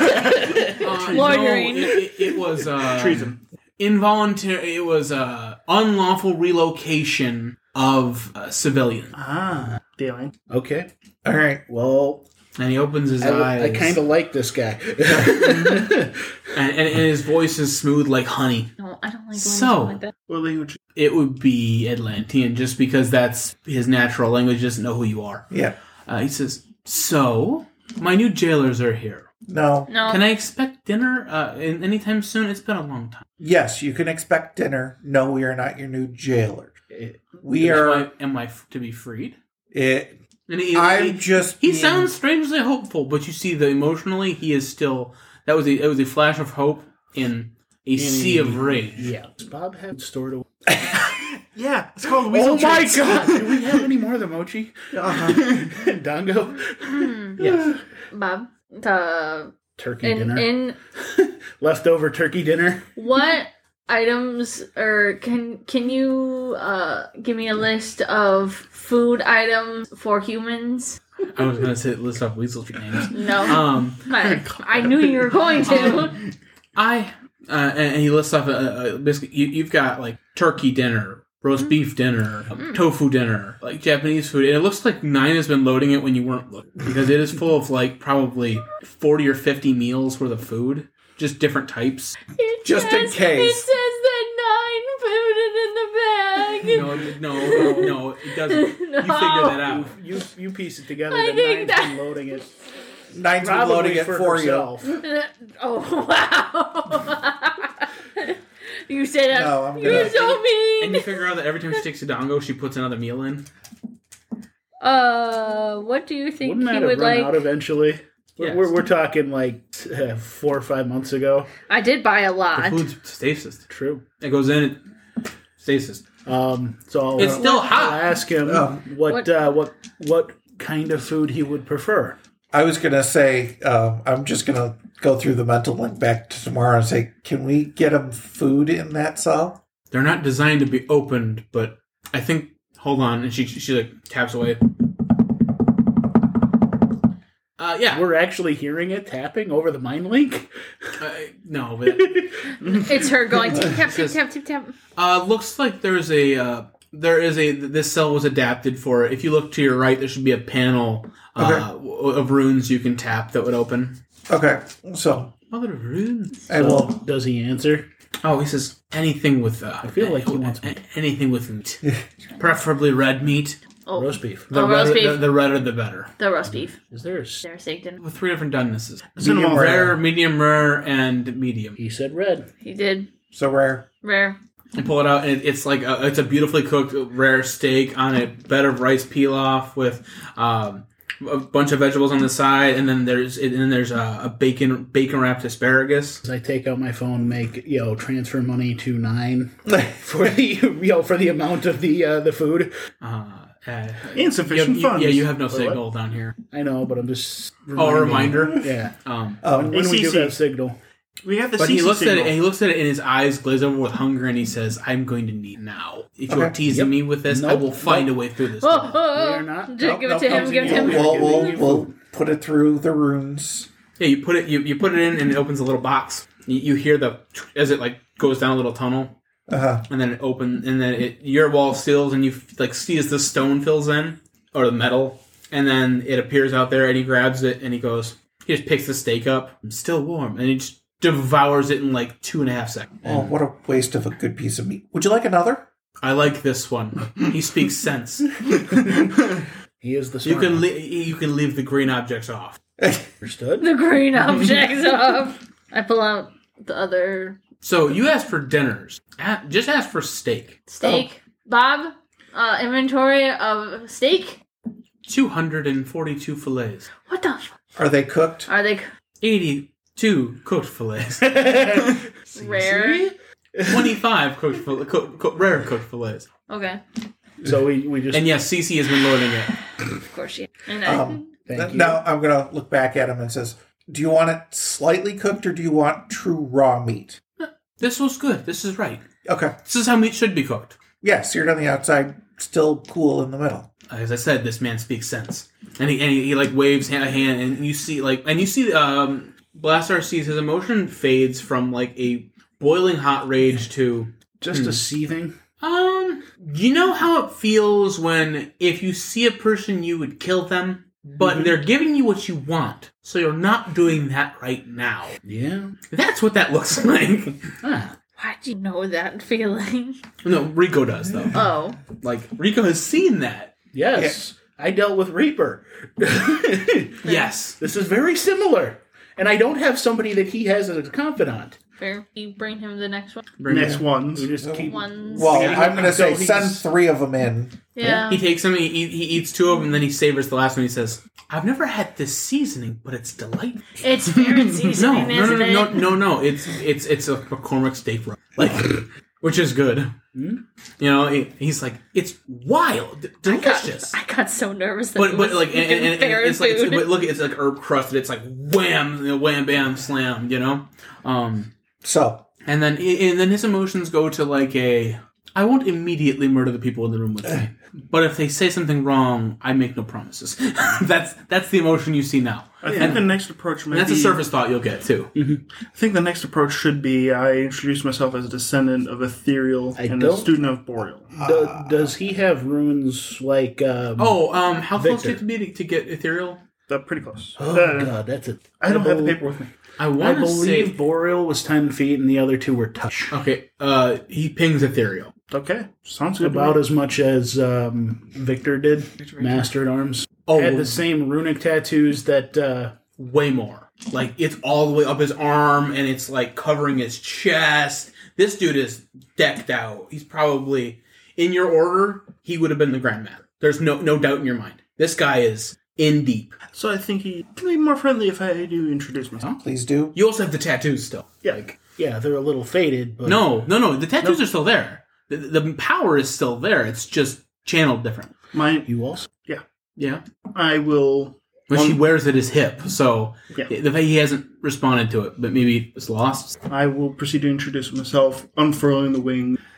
uh, Loitering. no, it, it, it was uh, Treason. involuntary. It was uh, unlawful relocation of uh, civilians. Ah, the alien. Okay, All right. well, And he opens his I, eyes, kind of like this guy. and, and, and his voice is smooth like honey. No, I don't like going So- like that. What language? It would be Atlantean, just because that's his natural language. He doesn't know who you are. Yeah. Uh, he says, "So, my new jailers are here. No. No. Can I expect dinner uh, in, anytime soon? It's been a long time. Yes, you can expect dinner. No, we are not your new jailer. We Am are. I, am I f- to be freed?" It, And he, I'm he, just. he being- sounds strangely hopeful, but you see that emotionally he is still. That was a that was a flash of hope in a sea of rage. Yeah, does Bob have stored away? Yeah, it's called Weasel Oh my Treats. god! Do we have any more of the mochi? Uh-huh. Dango? Yes. Bob, the Turkey in dinner. in Leftover turkey dinner. what items or can can you uh give me a list of food items for humans? I was gonna say list off weasel treat names. No, Um, I, I knew you were going to. I uh, and, and he lists off uh, uh, basically you, you've got like turkey dinner, roast beef dinner, tofu dinner, like Japanese food. And it looks like Nine has been loading it when you weren't looking because it is full of like probably forty or fifty meals worth of food, just different types. It Just in says- case. It says that nine put it in the bag. No, no, no, it doesn't. You figure that out. You you piece it together. I The think nine's that- been loading it. Nine's been Probably loading it for, for, you. herself. Oh wow! You say that. No, I'm You're gonna- so mean. And you figure out that every time she takes a dongo, she puts another meal in. Uh, what do you think Wouldn't that he have would run like? out eventually? We're, Yes. we're, we're talking like uh, four or five months ago. I did buy a The lot. food's stasis. True. It goes in, it stasis. Um, so I'll, It's still hot. I'll ask him Oh. what What- uh, what what kind of food he would prefer. I was going to say, uh, I'm just going to go through the mental link back to tomorrow and say, can we get him food in that cell? They're not designed to be opened, but I think. Hold on, and she she like taps away. Uh, yeah. We're actually hearing it tapping over the mind link. Uh, no, but It's her going tip tap tip tap tip tap. uh, looks like there's a uh, there is a this cell was adapted for. If you look to your right, there should be a panel uh, of runes you can tap that would open. Okay, so Mother of runes. I will. Does he answer? Oh, he says anything with. Uh, I feel like he wants a- anything with meat, preferably red meat. Oh, Roast beef. The Oh, roast redder, beef. The, the redder, the better. the roast beef. Is there a... s- There's steak dinner. With three different donenesses: Cinnamon Medium rare, rare. medium rare, and medium. He said red. He did So rare. rare. You pull it out, and it's like a, it's a beautifully cooked rare steak on a bed of rice pilaf with um, a bunch of vegetables on the side, and then there's and then there's a, a bacon bacon wrapped asparagus. As I take out my phone, make you know transfer money to nine for the you know for the amount of the uh, the food. Uh, uh, Insufficient you have- you- funds. Yeah, you have no what? signal down here. I know, but I'm just Oh, a reminding- reminder. Yeah, Um, Um, when we do A C C. have signal. We have the but C C he looks signal. at it, and he looks at it, and his eyes glaze over with hunger, and he says, "I'm going to need now. If you're Okay. teasing Yep. me with this, I Nope. will find a way through this." Oh, oh, oh. We are not- Just Nope, give it nope, to him. nope. Give it to him. We'll, we'll, Give it- we'll put it through the runes. Yeah, you put it you, you put it in, and it opens a little box. You, you hear the as it like goes down a little tunnel. Uh-huh. And then it opens, and then it your wall seals, and you like see as the stone fills in, or the metal, and then it appears out there, and he grabs it, and he goes, he just picks the steak up, it's still warm, and he just devours it in like two and a half seconds. Oh, what a waste of a good piece of meat. Would you like another? I like this one. He speaks sense. He is the You smart can one. li- you can leave the green objects off. Understood. The green objects off. I pull out the other So you asked for dinners. A- Just ask for steak. steak. Bob, uh, inventory of steak. Two hundred and forty-two fillets. What the? F- Are they cooked? Are they Eighty-two cooked fillets. rare? Twenty-five cooked fill- cook, cook, rare cooked fillets. Okay, So we, we just And yes, Cece has been loading it. of course she. And I, Um, thank you. Now I'm going to look back at him and says, do you want it slightly cooked or do you want true raw meat? This was good. This is right. Okay. This is how meat should be cooked. Yeah, seared on the outside, still cool in the middle. As I said, this man speaks sense, and he and he, he like waves a hand, and you see like, and you see um, Blastar sees his emotion fades from like a boiling hot rage to just a seething. um. You know how it feels when if you see a person you would kill them, but they're giving you what you want, so you're not doing that right now. Yeah. That's what that looks like. Ah. why'd you know that feeling? No, Rico does though. Oh, Like Rico has seen that. Yes. I dealt with Reaper. Yes. This is very similar. And I don't have somebody that he has as a confidant. fair. You bring him the next one. Bring Next it. ones. We just keep Ones. Well, Yeah, I'm going to say so send he's- three of them in. yeah. He takes them, he, he he eats two of them, and then he savors the last one. He says, "I've never had this seasoning, but it's delightful." It's fair No, seasoning, no, no, isn't no, it? no, no, no. It's it's it's a McCormick steak roast, like, which is good. Hmm? You know, he- he's like, it's wild, I got, delicious. I got so nervous that But it but was like and, and, and fair it's like it's, food. but look, it's like herb crusted. It's like wham, you know, wham, bam, slam. You know, um, So, and then and then his emotions go to like a I won't immediately murder the people in the room with me, but if they say something wrong, I make no promises. that's that's the emotion you see now, I think the next approach might and that's be, a surface thought you'll get too. I think the next approach should be I introduce myself as a descendant of Ethereal I and a don't- student of Boreal. Do, does he have runes like um Oh, um, how close do you Victor. have to be to, to get ethereal? They're pretty close. Oh Uh, god, that's a I don't have the bel- paper with me. I I want to believe say Boreal was ten feet and the other two were touch. okay. Uh, he pings ethereal. Okay, sounds good. to About me. as much as um, Victor did. Master at Arms. Oh, Had the same runic tattoos that uh, way more. Like it's all the way up his arm, and it's like covering his chest. This dude is decked out. He's probably in your order. He would have been the Grandmaster. There's no no doubt in your mind. This guy is in deep. So I think he can be more friendly if I do introduce myself. please do. You also have the tattoos still. Yeah. Like, yeah, they're a little faded, but no, no, no. The tattoos are still there. The, the power is still there. It's just channeled different. My you also Yeah. I will. But she Um, wears it as hip, so Yeah. the fact he hasn't responded to it, but maybe it's lost. I will proceed to introduce myself, unfurling the wing,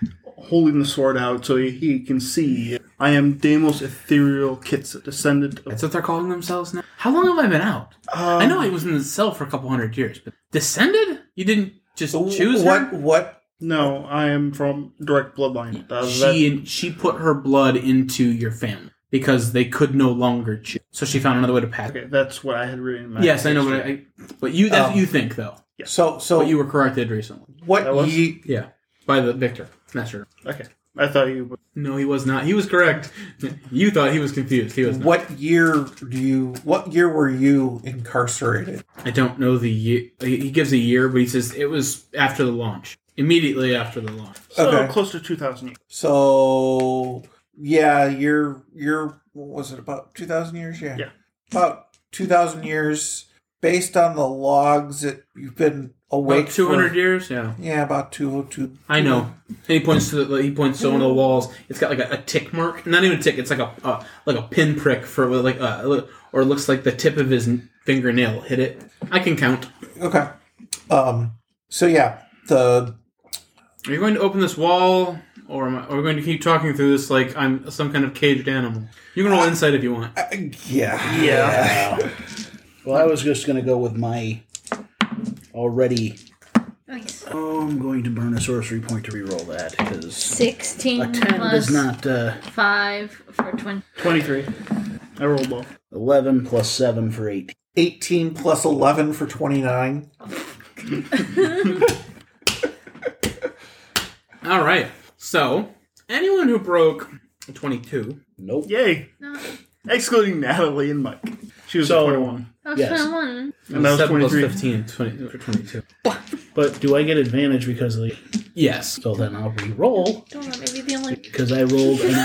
holding the sword out so he, he can see. I am Deimos Ethereal Kitsa, descendant of... That's what they're calling themselves now? How long have I been out? Um, I know I was in the cell for a couple hundred years, but descended? You didn't just choose what? her? What? No, I am from direct bloodline. Uh, that- She she put her blood into your family because they could no longer choose. So she found another way to pass. okay, that's what I had written in my Yes, I know, but I, but you that's Um, what you think though. So so But you were corrected recently. what That was- ye, Yeah, by the victor. Master. Okay. I thought you... No, he was not. He was correct. You thought he was confused. He was not. what year do you? What year were you incarcerated? I don't know the year. He he gives a year, but he says it was after the launch. Immediately after the launch. So Okay. close to two thousand years. So yeah, you're you're what was it about two thousand years? Yeah, Yeah. about two thousand years. Based on the logs that you've been awake About two hundred for, years. Yeah, Yeah, about two two. I know. And he points to the, he points to one of the walls. It's got like a, a tick mark. Not even a tick. It's like a uh, like a pinprick for like uh, or it looks like the tip of his fingernail hit it. I can count. Okay. Um. So yeah, the Are you going to open this wall, or am I, are we going to keep talking through this like I'm some kind of caged animal? You can roll insight if you want. uh, yeah Yeah. Well, I was just going to go with my already. Nice. Oh, I'm going to burn a sorcery point to reroll that because Sixteen a ten plus does not. Uh, five for twenty. twenty-three. I rolled low. Eleven plus seven for eighteen. eighteen plus eleven for twenty-nine. All right. So anyone who broke twenty-two. Nope. Yay. No, Excluding Natalie and Mike. She was So- twenty-one. that was Yes. twenty-one. And that was seven plus twenty-three. fifteen. twenty, for twenty-two. But do I get advantage because of the? Yes. So then I'll re-roll Don't let me be the only. because I rolled and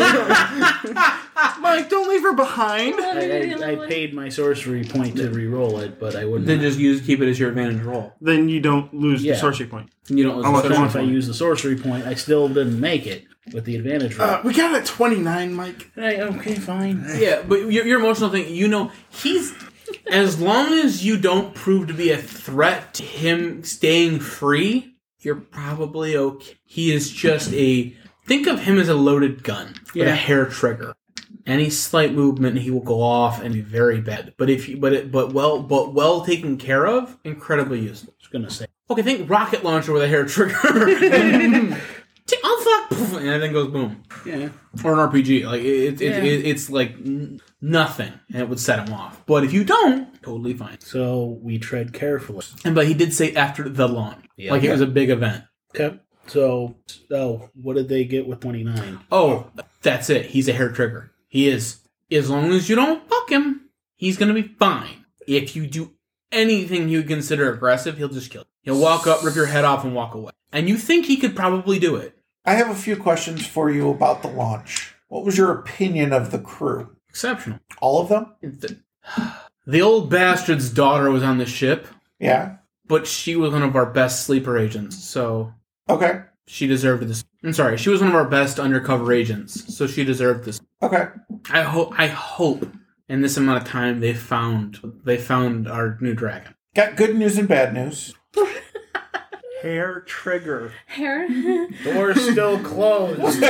I, Mike, don't leave her behind. Don't let me be the I, only I, I one. paid my sorcery point to re-roll it, but I wouldn't. Then just use keep it as your advantage roll. Then you don't lose Yeah. the sorcery point. You don't lose Oh, the I sorcery want if I point. use the sorcery point, I still didn't make it with the advantage roll. Uh, we got it at twenty-nine, Mike. Hey, okay, fine. Yeah, but your, your emotional thing, you know, he's as long as you don't prove to be a threat to him staying free, you're probably okay. He is just a think of him as a loaded gun with Yeah. a hair trigger. Any slight movement, he will go off and be very bad. But if you, but it, but well, but well taken care of, incredibly useful. I was gonna say. Okay, think rocket launcher with a hair trigger. Tick, oh fuck! Poof, and everything goes boom. Yeah. Or an R P G, like it, it, Yeah. it, it's like n- nothing, and it would set him off. But if you don't, totally fine. So we tread carefully. And but he did say after the launch, Yeah. like it was a big event. Okay. So, oh, what did they get with twenty-nine? Oh, that's it. He's a hair trigger. He is. As long as you don't fuck him, he's gonna be fine. If you do anything you consider aggressive, he'll just kill you. He'll walk up, rip your head off, and walk away. And you think he could probably do it? I have a few questions for you about the launch. What was your opinion of the crew? Exceptional. All of them? The, the old bastard's daughter was on the ship, Yeah. but she was one of our best sleeper agents, so Okay. she deserved this. I'm sorry, she was one of our best undercover agents, so she deserved this. Okay. I hope. I hope in this amount of time they found they found our new dragon. Got good news and bad news. Hair trigger. Hair. Door's still closed.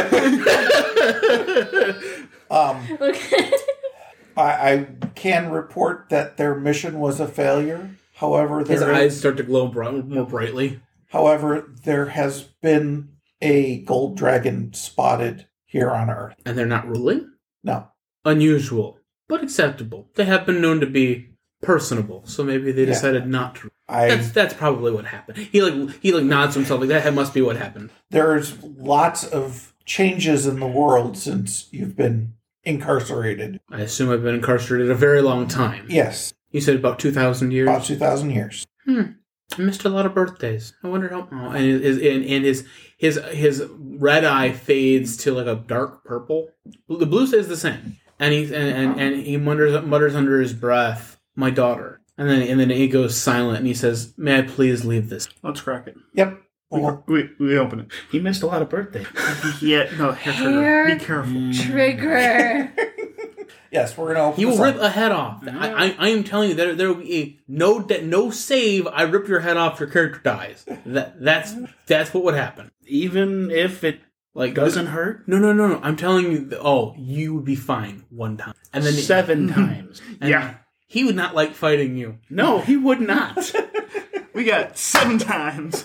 Um, Okay. I, I can report that their mission was a failure. However, His there eyes start to glow bri- more brightly. however there has been a gold dragon spotted here on Earth. And they're not ruling? No. Unusual, but acceptable. They have been known to be personable, so maybe they Yeah. decided not to. I That's that's probably what happened. He like he like nods to himself like that must be what happened. there's lots of changes in the world since you've been incarcerated. I assume I've been incarcerated a very long time. Yes, You said about two thousand years? about two thousand years. Hmm. I missed a lot of birthdays. I wonder how. Oh, and his and, and his his his red eye fades to like a dark purple. The blue stays the same, and he and, and, and he mutters mutters under his breath, "My daughter." And then and then he goes silent, and he says, "May I please leave this?" Let's crack it. Yep. We, Well, we, we open it. He missed a lot of birthdays. Yeah, no, hair trigger. Hair Be careful. Trigger. yes, we're gonna open He will this rip up. a head off. I, I, I am telling you, there there will be a no de- no save. I rip your head off. Your character dies. That that's that's what would happen. Even if it Like Doesn't hurt. No, no, no, no. I'm telling you. that- Oh, you would be fine one time, and then Seven times. and Yeah. he would not like fighting you. No, he would not. We got seven times.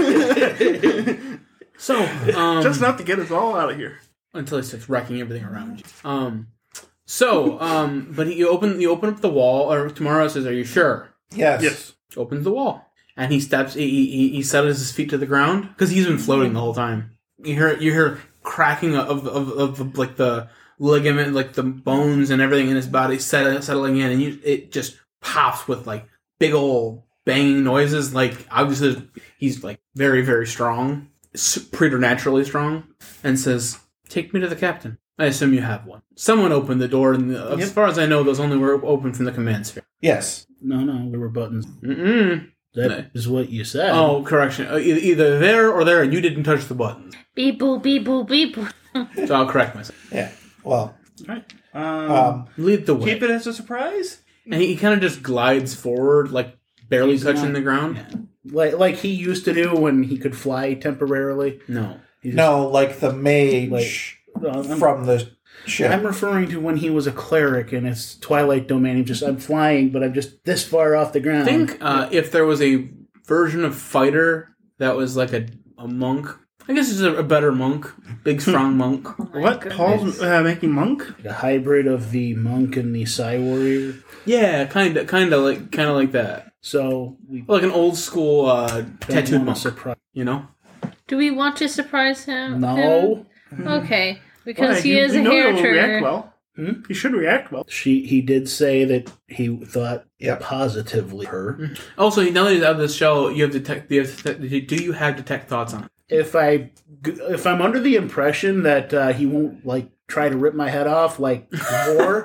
So, um, Just enough to get us all out of here. until he starts wrecking everything around you. Um, so, um, but you open you open up the wall, or Tomorrow says, "Are you sure?" Yes. Yes. Opens the wall, and he steps. He he, he settles his feet to the ground because he's been floating the whole time. You hear you hear cracking of of of, of like the ligament, like the bones and everything in his body set, settling in, and you, it just pops with like big old banging noises. Like obviously he's like very very strong, preternaturally strong, and says, "Take me to the captain. I assume you have one." Someone opened the door, and the, as Yep. far as I know, those only were open from the command sphere. Yes. No, no, there were buttons. Mm-mm. That is what you said. Oh, correction. Uh, e- Either there or there, and you didn't touch the buttons. Beep boop, beep boop, beep boop. So I'll correct myself. Yeah. Well, Right. Um, um, Lead the way. keep it as a surprise. And he, he kind of just glides forward, like barely He's touching not- the ground. Yeah. Like like he used to do when he could fly temporarily. No. He just- no, like the mage Uh, I'm, from the ship. I'm referring to when he was a cleric in his Twilight domain. He just I'm flying, but I'm just this far off the ground. I think uh, if there was a version of fighter that was like a, a monk, I guess it's a, a better monk, big strong monk. Oh my What? goodness. Paul's uh, making monk? Like a hybrid of the monk and the Psy warrior. Yeah, kind of, kind of like, kind of like that, So we like an old school uh, don't tattooed wanna monk. surprise. You know? Do we want to surprise him? No, him? Okay, because Why? he You- is you a know hair he'll react trigger. well. Hmm? He should react well. she he did say that he thought Yep. positively her. Also, now that he's out of the shell, you have detect. You have detect, do you have detect thoughts on it? If I if I'm under the impression that uh, he won't like try to rip my head off like war,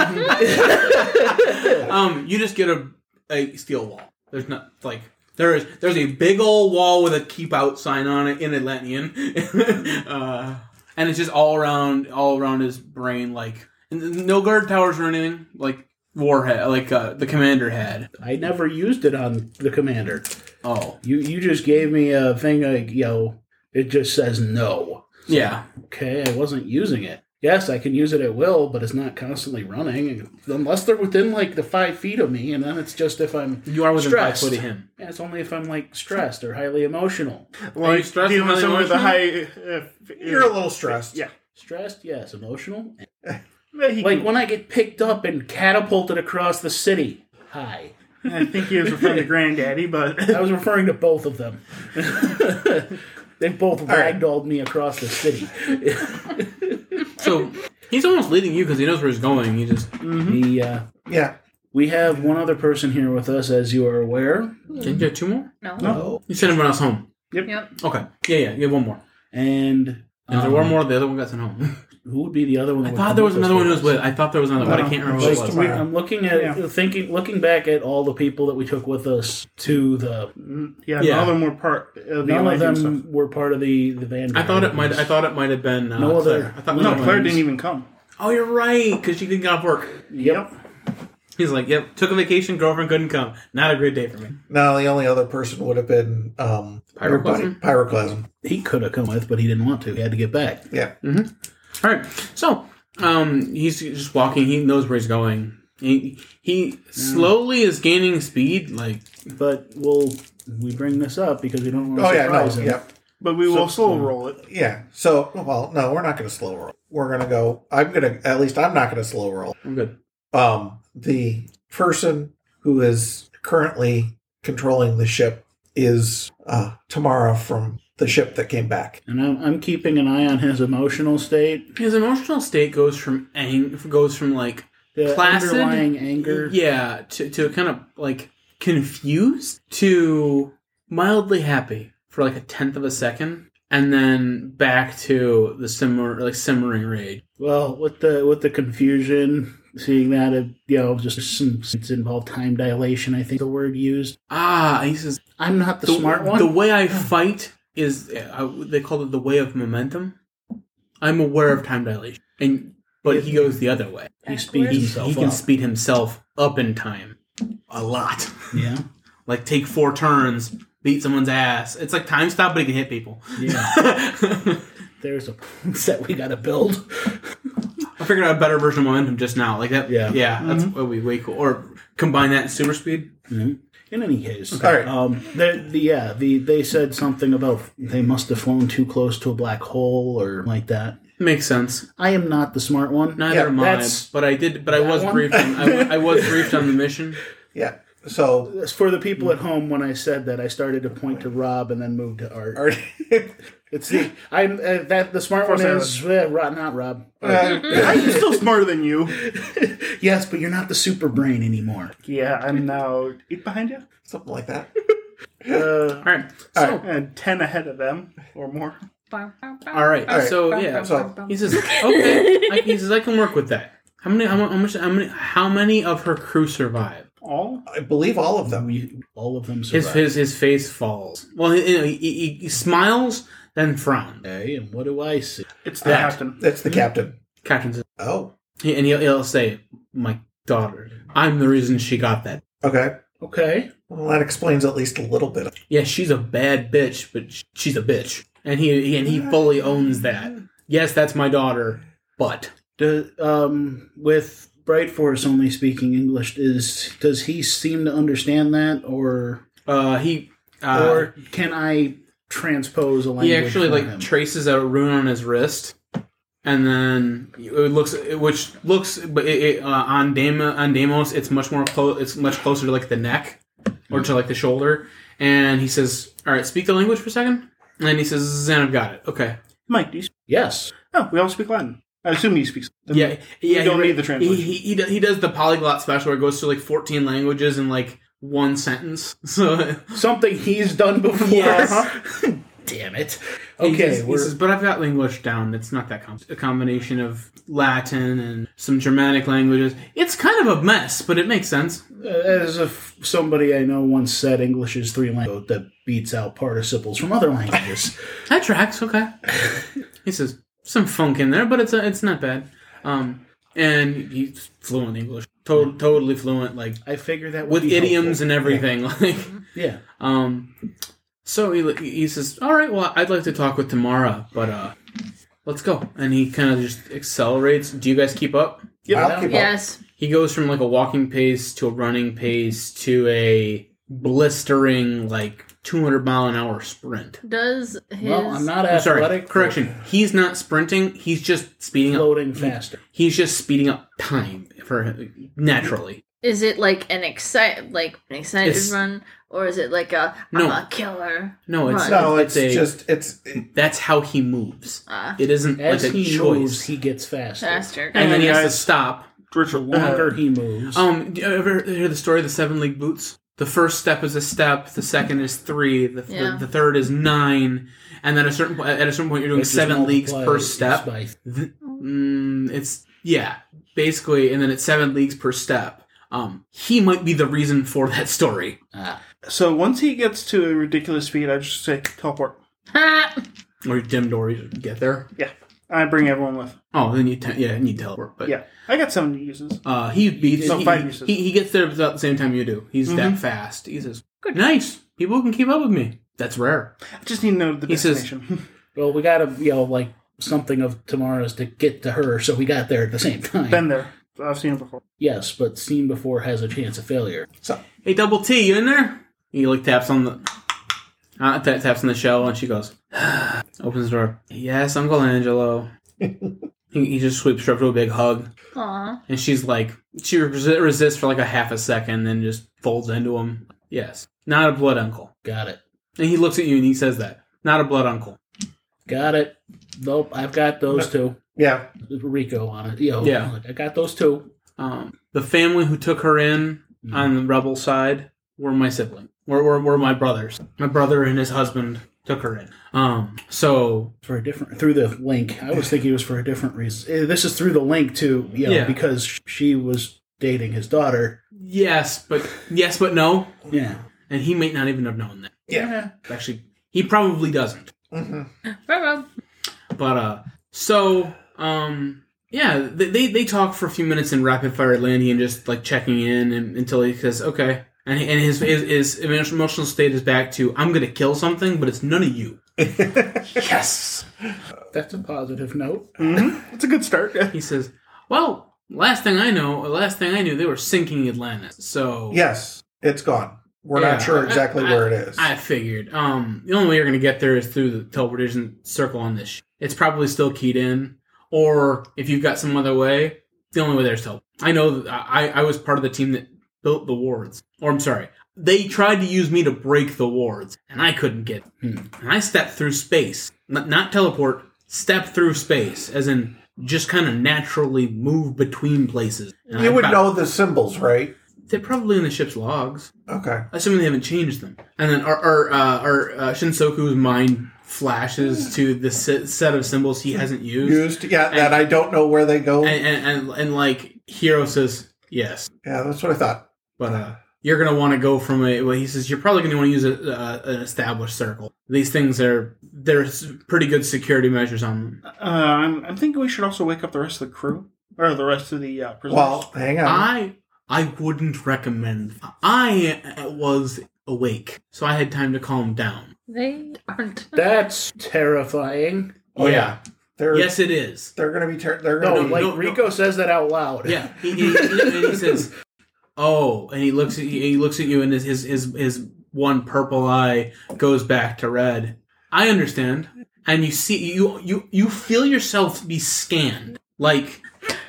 Um, you just get a, a steel wall. There's not like there is. There's a big old wall with a keep out sign on it in Atlantean, uh, and it's just all around, all around his brain. Like and no guard towers or anything. Like Warhead, like uh, the commander had. I never used it on the commander. Oh, You you just gave me a thing like, you know, it just says no. yeah. Okay, I wasn't using it. Yes, I can use it at will, but it's not constantly running unless they're within like the five feet of me, and then it's just if I'm You are within stressed. five foot of him. Yeah, it's only if I'm like stressed or highly emotional. Like stressed dealing and with someone with a highly high. Uh, You're a little stressed. Yeah. Stressed, yes. Emotional, Well, he like can- when I get picked up and catapulted across the city. Hi. I think he was referring to Granddaddy, but I was referring to both of them. They both right. ragdolled me across the city. So he's almost leading you because he knows where he's going. He just The uh, Yeah. we have one other person here with us, as you are aware, didn't you have two more? No. No. You sent everyone else home. Yep. Okay. Yeah, yeah. You have one more. and And if there um, were more, the other one got sent home. Who would be the other one? that I would thought come there was with us another one who with was us? with. I thought there was another, but I No. can't remember what it Like, was. we- I'm looking at Yeah. thinking, looking back at all the people that we took with us to the. yeah, Yeah. none of them were part of the None of Atlantean them stuff. were part of the the Vanguard. I thought it might. I thought it might have been uh, No other- Claire. I thought no, it No, might have Claire been- didn't even come. Oh, you're right, because she didn't get off work. Yep. He's like, "Yep, took a vacation. Girlfriend couldn't come. Not a great day for me." No, the only other person would have been um, your buddy, Pyroclasm? Pyroclasm. He could have come with, but he didn't want to. He had to get back. Yeah. All right, so um, he's just walking. He knows where he's going. He he slowly is gaining speed. Like But we'll we bring this up because we don't want to Oh yeah. No. surprise him. Yeah. But we will slow roll it. Yeah. So, well, no, we're not going to slow roll. We're going to go. I'm going to. At least I'm not going to slow roll. I'm good. Um, the person who is currently controlling the ship is uh, Tamara from the ship that came back. And I'm, I'm keeping an eye on his emotional state, His emotional state goes from ang- goes from like the Placid? underlying anger. yeah to to kind of like confused to mildly happy for like a tenth of a second, and then back to the simmer like simmering rage. Well, with the with the confusion, seeing that it, you know, just some it's involved time dilation. I think the word used. Ah, he says I'm not the, the, smart one. the way I fight is uh, they call it the way of momentum. I'm aware of time dilation, and but he goes the other way. he speeds He, himself he can up. speed himself up in time a lot. Yeah, Like take four turns, beat someone's ass. It's like time stop, but he can hit people. yeah. there's a set we got to build. I figured out a better version of Momentum just now. Like that. Yeah. Yeah, that's Mm-hmm. would be way cool. Or combine that in Super Speed. Mm-hmm. In any case, All right. um, the, the yeah, the they said something about they must have flown too close to a black hole or like that. Makes sense. I am not the smart one. Neither Yeah, am I. that's- But I did. But I that was one? briefed. On, I, I was briefed on the mission. Yeah. So, As for the people at home, when I said that, I started to point to Rob and then moved to Art. Art- It's the I'm uh, that the smart one course is uh, Rob, not Rob. uh, I'm still smarter than you. Yes, but you're not the super brain anymore. Yeah, I'm now eight behind you. something like that. Uh, All right. All So, right. And ten ahead of them, or more. all right. All right. So yeah. So- He says, "Okay." I, he says, "I can work with that." How many? How, mu- how much? How many? How many of her crew survive? All? I believe all of them. we, all of them His survived. his his face falls. Well, he, he, he, he smiles, then frowns. Okay, and what do I see? It's the That. captain. That's the captain. Captain says, Oh, he, and he'll, he'll say, "My daughter. I'm the reason she got that. okay. Okay, Well, that explains at least a little bit. Yeah, she's a bad bitch, but sh- she's a bitch, and he, he and he fully owns that. Yes, that's my daughter, but do, um, with Bright Force only speaking English, is does he seem to understand that, or uh, he uh, or can I transpose a language? he actually for like him? traces a rune on his wrist, and then it looks, which looks, but it, it, uh, on Dama, on Deimos, it's much more close. It's much closer to like the neck or to like the shoulder. And he says, "All right, speak the language for a second." And then he says, "Zen, I've got it. Okay." Mike, do you speak? Yes. Oh, we all speak Latin. I assume he speaks. Then Yeah, yeah. don't he, need the translation. He, he, he, does, he does the polyglot special where it goes through like fourteen languages in like one sentence. So Something he's done before. Yes. Huh? Damn it. he Okay, says- he we're, says, "But I've got English down. It's not that com- a combination of Latin and some Germanic languages. It's kind of a mess, but it makes sense." uh, as if somebody I know once said English is three languages that beats out participles from other languages. That tracks. Okay. He says some funk in there, but it's uh, it's not bad. Um, and he's fluent English, to- totally fluent, like I figure that would with be idioms helpful. and everything. Like, Yeah. um, so he he says, "All right, well, I'd like to talk with Tamara, but uh, let's go." And he kind of just accelerates. Do you guys keep up? Yep. I'll keep up. Yes. He goes from like a walking pace to a running pace to a blistering like two hundred mile an hour sprint. Does his Well, I'm not I'm sorry, athletic. correction. He's not sprinting. He's just speeding up. Floating faster. He's just speeding up time for naturally. is it like an excite like an excited It's- run, or is it like a No. I'm a killer? No, it's Right. No, it's, a, just it's it, that's how he moves. Uh, It isn't As like a he choice. moves, he gets faster. faster. and then he has to Guys. stop. The Richard, longer uh, he moves, Um, do you ever hear the story of the seven league boots? The first step is a step. The second is three. The, Yeah. the, the third is nine. And then at a certain point, at a certain point, you're doing which is seven leagues per multiplied step. by- Th- mm, it's yeah, basically, and then it's seven leagues per step. Um, he might be the reason for that story. Ah, so once he gets to a ridiculous speed, I just say teleport. Ha! Or dim doors get there. Yeah. I bring everyone with. Oh, then you te- yeah, you need teleport. But Yeah. I got seventy uses. uh, he beats. No, he, five he, uses. he, he gets there about the same time you do. He's Mhm. that fast. He says, "Good, nice. People can keep up with me." That's rare. I just need to know the He says- destination. well, we gotta, you know, like something of tomorrow's to get to her, so we got there at the same time. Been there. I've seen it before. Yes, but seen before has a chance of failure. so Hey, Double T, you in there? He like taps on the uh, t- taps on the shell, and she goes, opens the door. Yes, Uncle Angelo. he, he just sweeps her up to a big hug, Aw. and she's like, she resi- resists for like a half a second, then just folds into him. Yes, not a blood uncle. Got it. And he looks at you and he says that, not a blood uncle. Got it. Nope, I've got those two. yeah. Rico on it. You know, Yeah. like, I got those two. Um, the family who took her in on the rebel side were my sibling. Were, were were my brothers. My brother and his husband took her in. Um, so For a different through the link. I was thinking it was for a different reason. Eh, This is through the link too, you know, Yeah. because she was dating his daughter. yes, but yes, but no. Yeah. And he may not even have known that. Yeah. Actually, he probably doesn't. hmm Bravo. But uh, so um, yeah, they, they they talk for a few minutes in rapid fire Atlantean, just like checking in, and, until he says okay, and and his, his his emotional state is back to I'm gonna kill something, but it's none of you. Yes. That's a positive note. Mm-hmm. It's a good start. He says, well, last thing I know, last thing I knew, they were sinking Atlantis. So Yes, it's gone. We're Yeah, not sure exactly I- where it is. I figured. Um, the only way you're going to get there is through the teleportation circle on this. Sh- it's probably still keyed in, or if you've got some other way, the only way there's teleport. I know that I, I was part of the team that built the wards. Or I'm sorry, they tried to use me to break the wards, and I couldn't get. Hmm. And I stepped through space, not, not teleport. Step through space, as in just kind of naturally move between places. And you I would got- know the symbols, right? They're probably in the ship's logs. Okay. Assuming they haven't changed them. And then our our, uh, our uh, Shinsoku's mind flashes to the set, set of symbols he hasn't used. Used, yeah, that I don't know where they go. And, and, and, and like, Hiro says, yes. Yeah, that's what I thought. But uh, you're going to want to go from a... Well, he says, you're probably going to want to use a, uh, an established circle. These things are... There's pretty good security measures on them. Uh, I'm, I'm thinking we should also wake up the rest of the crew. Or the rest of the uh, prisoners. Well, hang on. I I wouldn't recommend... I was awake, so I had time to calm down. They aren't. That's terrifying. Oh, yeah. They're, Yes, it is. they're going to be. Ter- they're No, going to like be. no, Rico says that out loud. Yeah, he, he, and he says, "Oh," and he looks at you, he looks at you, and his his his his one purple eye goes back to red. I understand, and you see you you you feel yourself be scanned like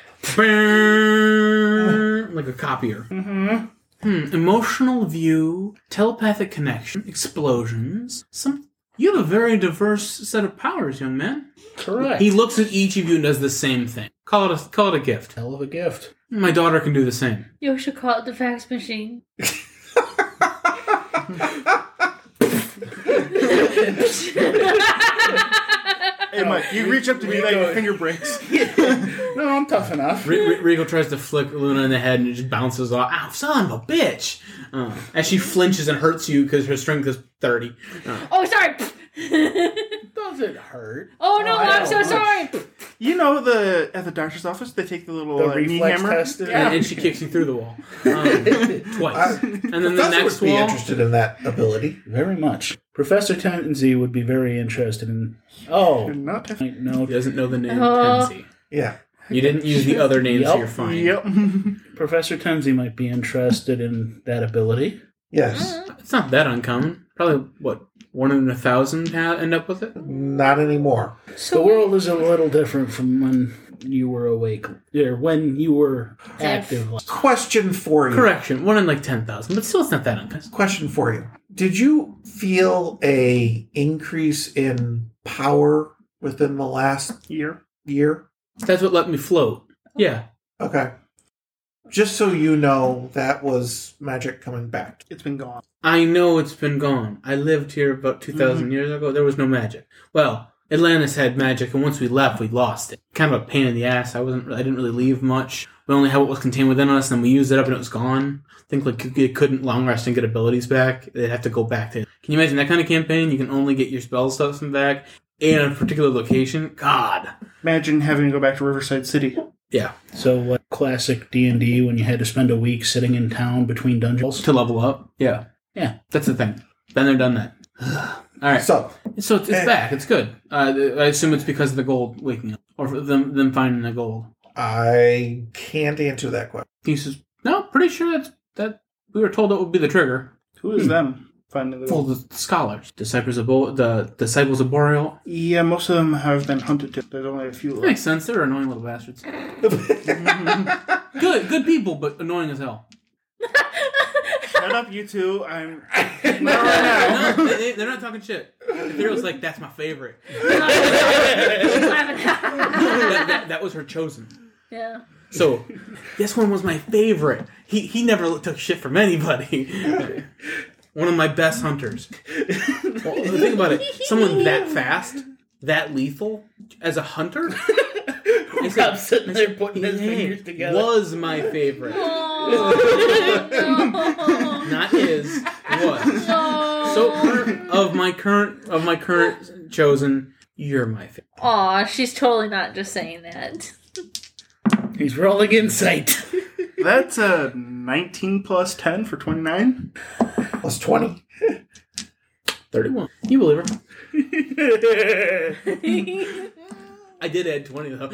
like a copier. Mm-hmm. Hmm, emotional view, telepathic connection, explosions. Some you have a very diverse set of powers, young man. Correct. He looks at each of you and does the same thing. Call it a call it a gift. Hell of a gift. My daughter can do the same. You should call it the fax machine. Hey, Mike, you reach up to do that, your finger breaks. No, I'm tough enough. R- R- Rico tries to flick Luna in the head and it just bounces off. Ow, son of a bitch! Uh, as she flinches and hurts you because her strength is thirty. Uh, Oh, sorry. Doesn't hurt. Oh no, Oh, I I'm so know. sorry. You know, the at the doctor's office, they take the little The uh, knee reflex hammer. test. is- and, and she kicks you through the wall. Um, twice. I- And then the Professor next would be wall... interested in that ability. Very much. Professor Tenzi would be very interested in. Oh, Not I know. He doesn't know the name Oh. Tenzi. Yeah. You didn't use the other names, Yep. so you're fine. Yep. Professor Tenzi might be interested in that ability. Yes. It's not that uncommon. Probably, what, one in a thousand ha- end up with it? Not anymore. The world is a little different from when you were awake, or when you were active. Question for you. Correction, one in like ten thousand, but still it's not that uncommon. Question for you. Did you feel a increase in power within the last Year. year? That's what let me float. Yeah. Okay. Just so you know, that was magic coming back. It's been gone. I know it's been gone. I lived here about two thousand Mhm. years ago. There was no magic. Well, Atlantis had magic, and once we left, we lost it. Kind of a pain in the ass. I wasn't. I didn't really leave much. We only had what was contained within us, and then we used it up, and it was gone. I think like it couldn't long rest and get abilities back. They'd have to go back to. Can you imagine that kind of campaign? You can only get your spell stuff back in a particular location. God. Imagine having to go back to Riverside City. Yeah. So, like classic D and D, when you had to spend a week sitting in town between dungeons. To level up. Yeah. Yeah. That's the thing. Been there, done that. All right. So, So it's, it's Eh. back. It's good. Uh, I assume it's because of the gold waking up, or for them them finding the gold. I can't answer that question. He says, "No, pretty sure that's that. We were told it would be the trigger." Who is them? Finding the Well, the scholars, disciples of Bo- the disciples of Boreal. Yeah, most of them have been hunted to. There's only a few That left. makes sense. They're annoying little bastards. Good, good people, but annoying as hell. Shut up, you two. I'm. Not No, right now. they, they're not talking shit. Ethereal's like, that's my favorite. that, that, that was her chosen. Yeah. So, this one was my favorite. He he never took shit from anybody. One of my best hunters. Well, think about it. Someone that fast, that lethal, as a hunter, I said- Rob's sitting there putting his Hey, fingers together. was my favorite. Oh, Not is, was. no. So current, of my current of my current chosen, you're my favorite. Aw, she's totally not just saying that. He's rolling insight. That's a nineteen plus ten for twenty-nine. Plus twenty. thirty-one. You believe her. I did add twenty, though.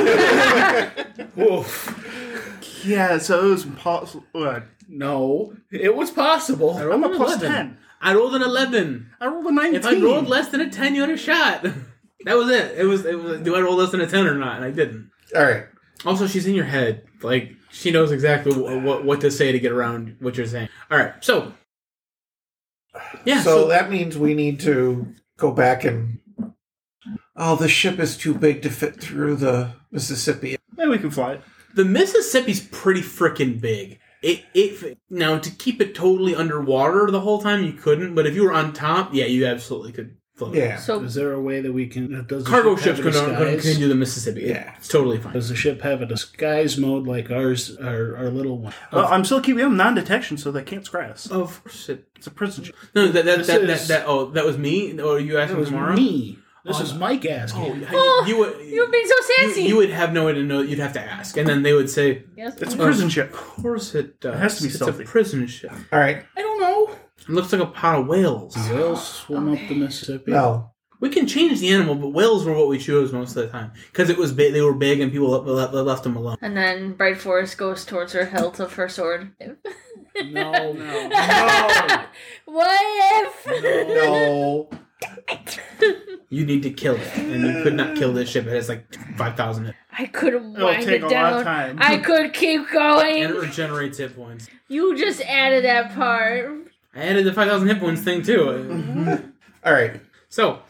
Woof. Yeah, so it was impossible. Uh, No, it was possible. I rolled I'm a an plus eleven. ten. I rolled an eleven. I rolled a nineteen. If I rolled less than a ten, you had a shot. That was it. It was, it was, do I roll less than a ten or not? And I didn't. All right. Also, she's in your head. Like, she knows exactly what, what, what to say to get around what you're saying. All right, so. Yeah, so, so, that means we need to go back and. Oh, the ship is too big to fit through the Mississippi. Yeah, we can fly it. the Mississippi's pretty freaking big. It, it now to keep it totally underwater the whole time you couldn't, but if you were on top, yeah, you absolutely could float. Yeah. So Is there a way that we can? Does the Cargo ship ships have a can, can, disguise? can do the Mississippi. Yeah. It's totally fine. Does the ship have a disguise mode like ours, our, our little one? Well, I'm still keeping them non-detection so they can't scratch us. Of course it. It's a prison ship. No, that that, This that, that, is- that oh that was me. Or you That asking was tomorrow? me. This Oh, is Mike asking. Oh, Oh, you, you would. you're being so you, sassy. you would have no way to know. You'd have to ask, and then they would say, yes. It's a Oh. prison ship. "Of course it does. It has to be it's stealthy." a prison ship. All right. I don't know. It looks like a pot of whales. Whales swim up the Mississippi. No. We can change the animal, but whales were what we chose most of the time because it was big. They were big, and people left, left them alone. And then Bright Forest goes towards her hilt of her sword. No, no, no. What if? No. You need to kill it, and you could not kill this ship. It has like five thousand, I could It'll wind take it a lot down. of time. I could keep and going. it regenerates hit points. You just added that part. I added the five thousand hit points thing too. All right. So,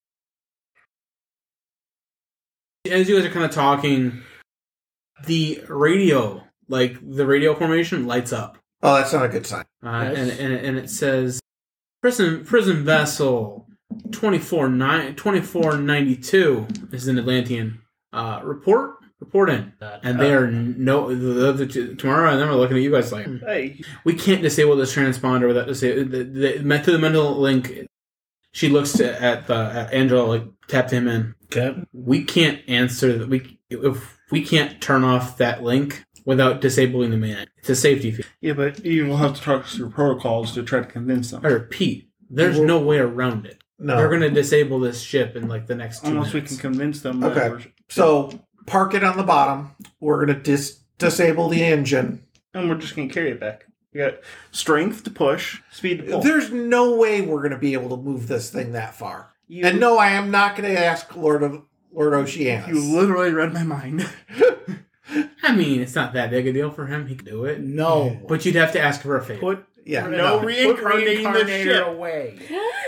as you guys are kind of talking, the radio, like the radio formation, lights up, Oh, that's not a good sign. uh, Yes. and, and and it says prison prison vessel twenty-four ninety-two is an Atlantean. Uh, report report in, and they are no the other two, tomorrow. And then we're looking at you guys like Hey, we can't disable this transponder without disable the, the, the through the mental link. She looks at the at Angela, like tapped him in. Okay. We can't answer that. We if we can't turn off that link without disabling the man. It's a safety feature. yeah, but you will have to talk through protocols to try to convince them. I repeat, there's no way around it. No. They're going to disable this ship in like the next two Unless we minutes. can convince them. that Okay. we're- So park it on the bottom. We're gonna dis- disable the engine. And we're just going to carry it back. We got strength to push, speed to pull. There's no way we're gonna be able to move this thing that far. You, And no, I am not gonna ask Lord of Lord Oceanus. you literally read my mind. I mean, it's not that big a deal for him. He can do it. No. But you'd have to ask for a favor. Put yeah, No no. re- Reincarnating the Reincarnator ship. away.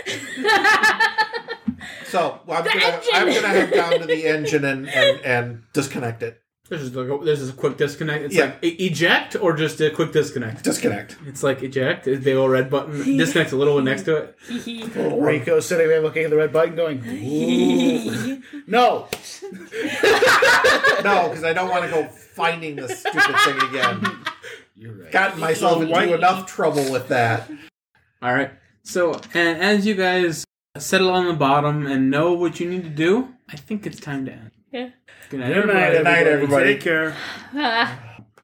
So I'm The gonna engine! I'm gonna head down to the engine and, and, and disconnect it. There's just, like a, there's just a quick disconnect. It's Yeah. like e- eject or just a quick disconnect. Disconnect. It's like eject. It's a big old red button. Disconnect a little one next to it. Rico sitting there looking at the red button going, "Ooh." No. No, because I don't want to go finding this stupid thing again. You're right. Gotten myself So into why- enough trouble with that. All right. So, and as you guys settle on the bottom and know what you need to do, I think it's time to end. Yeah. Good night, Good everybody. night, Good night, everybody. Take care. Ah.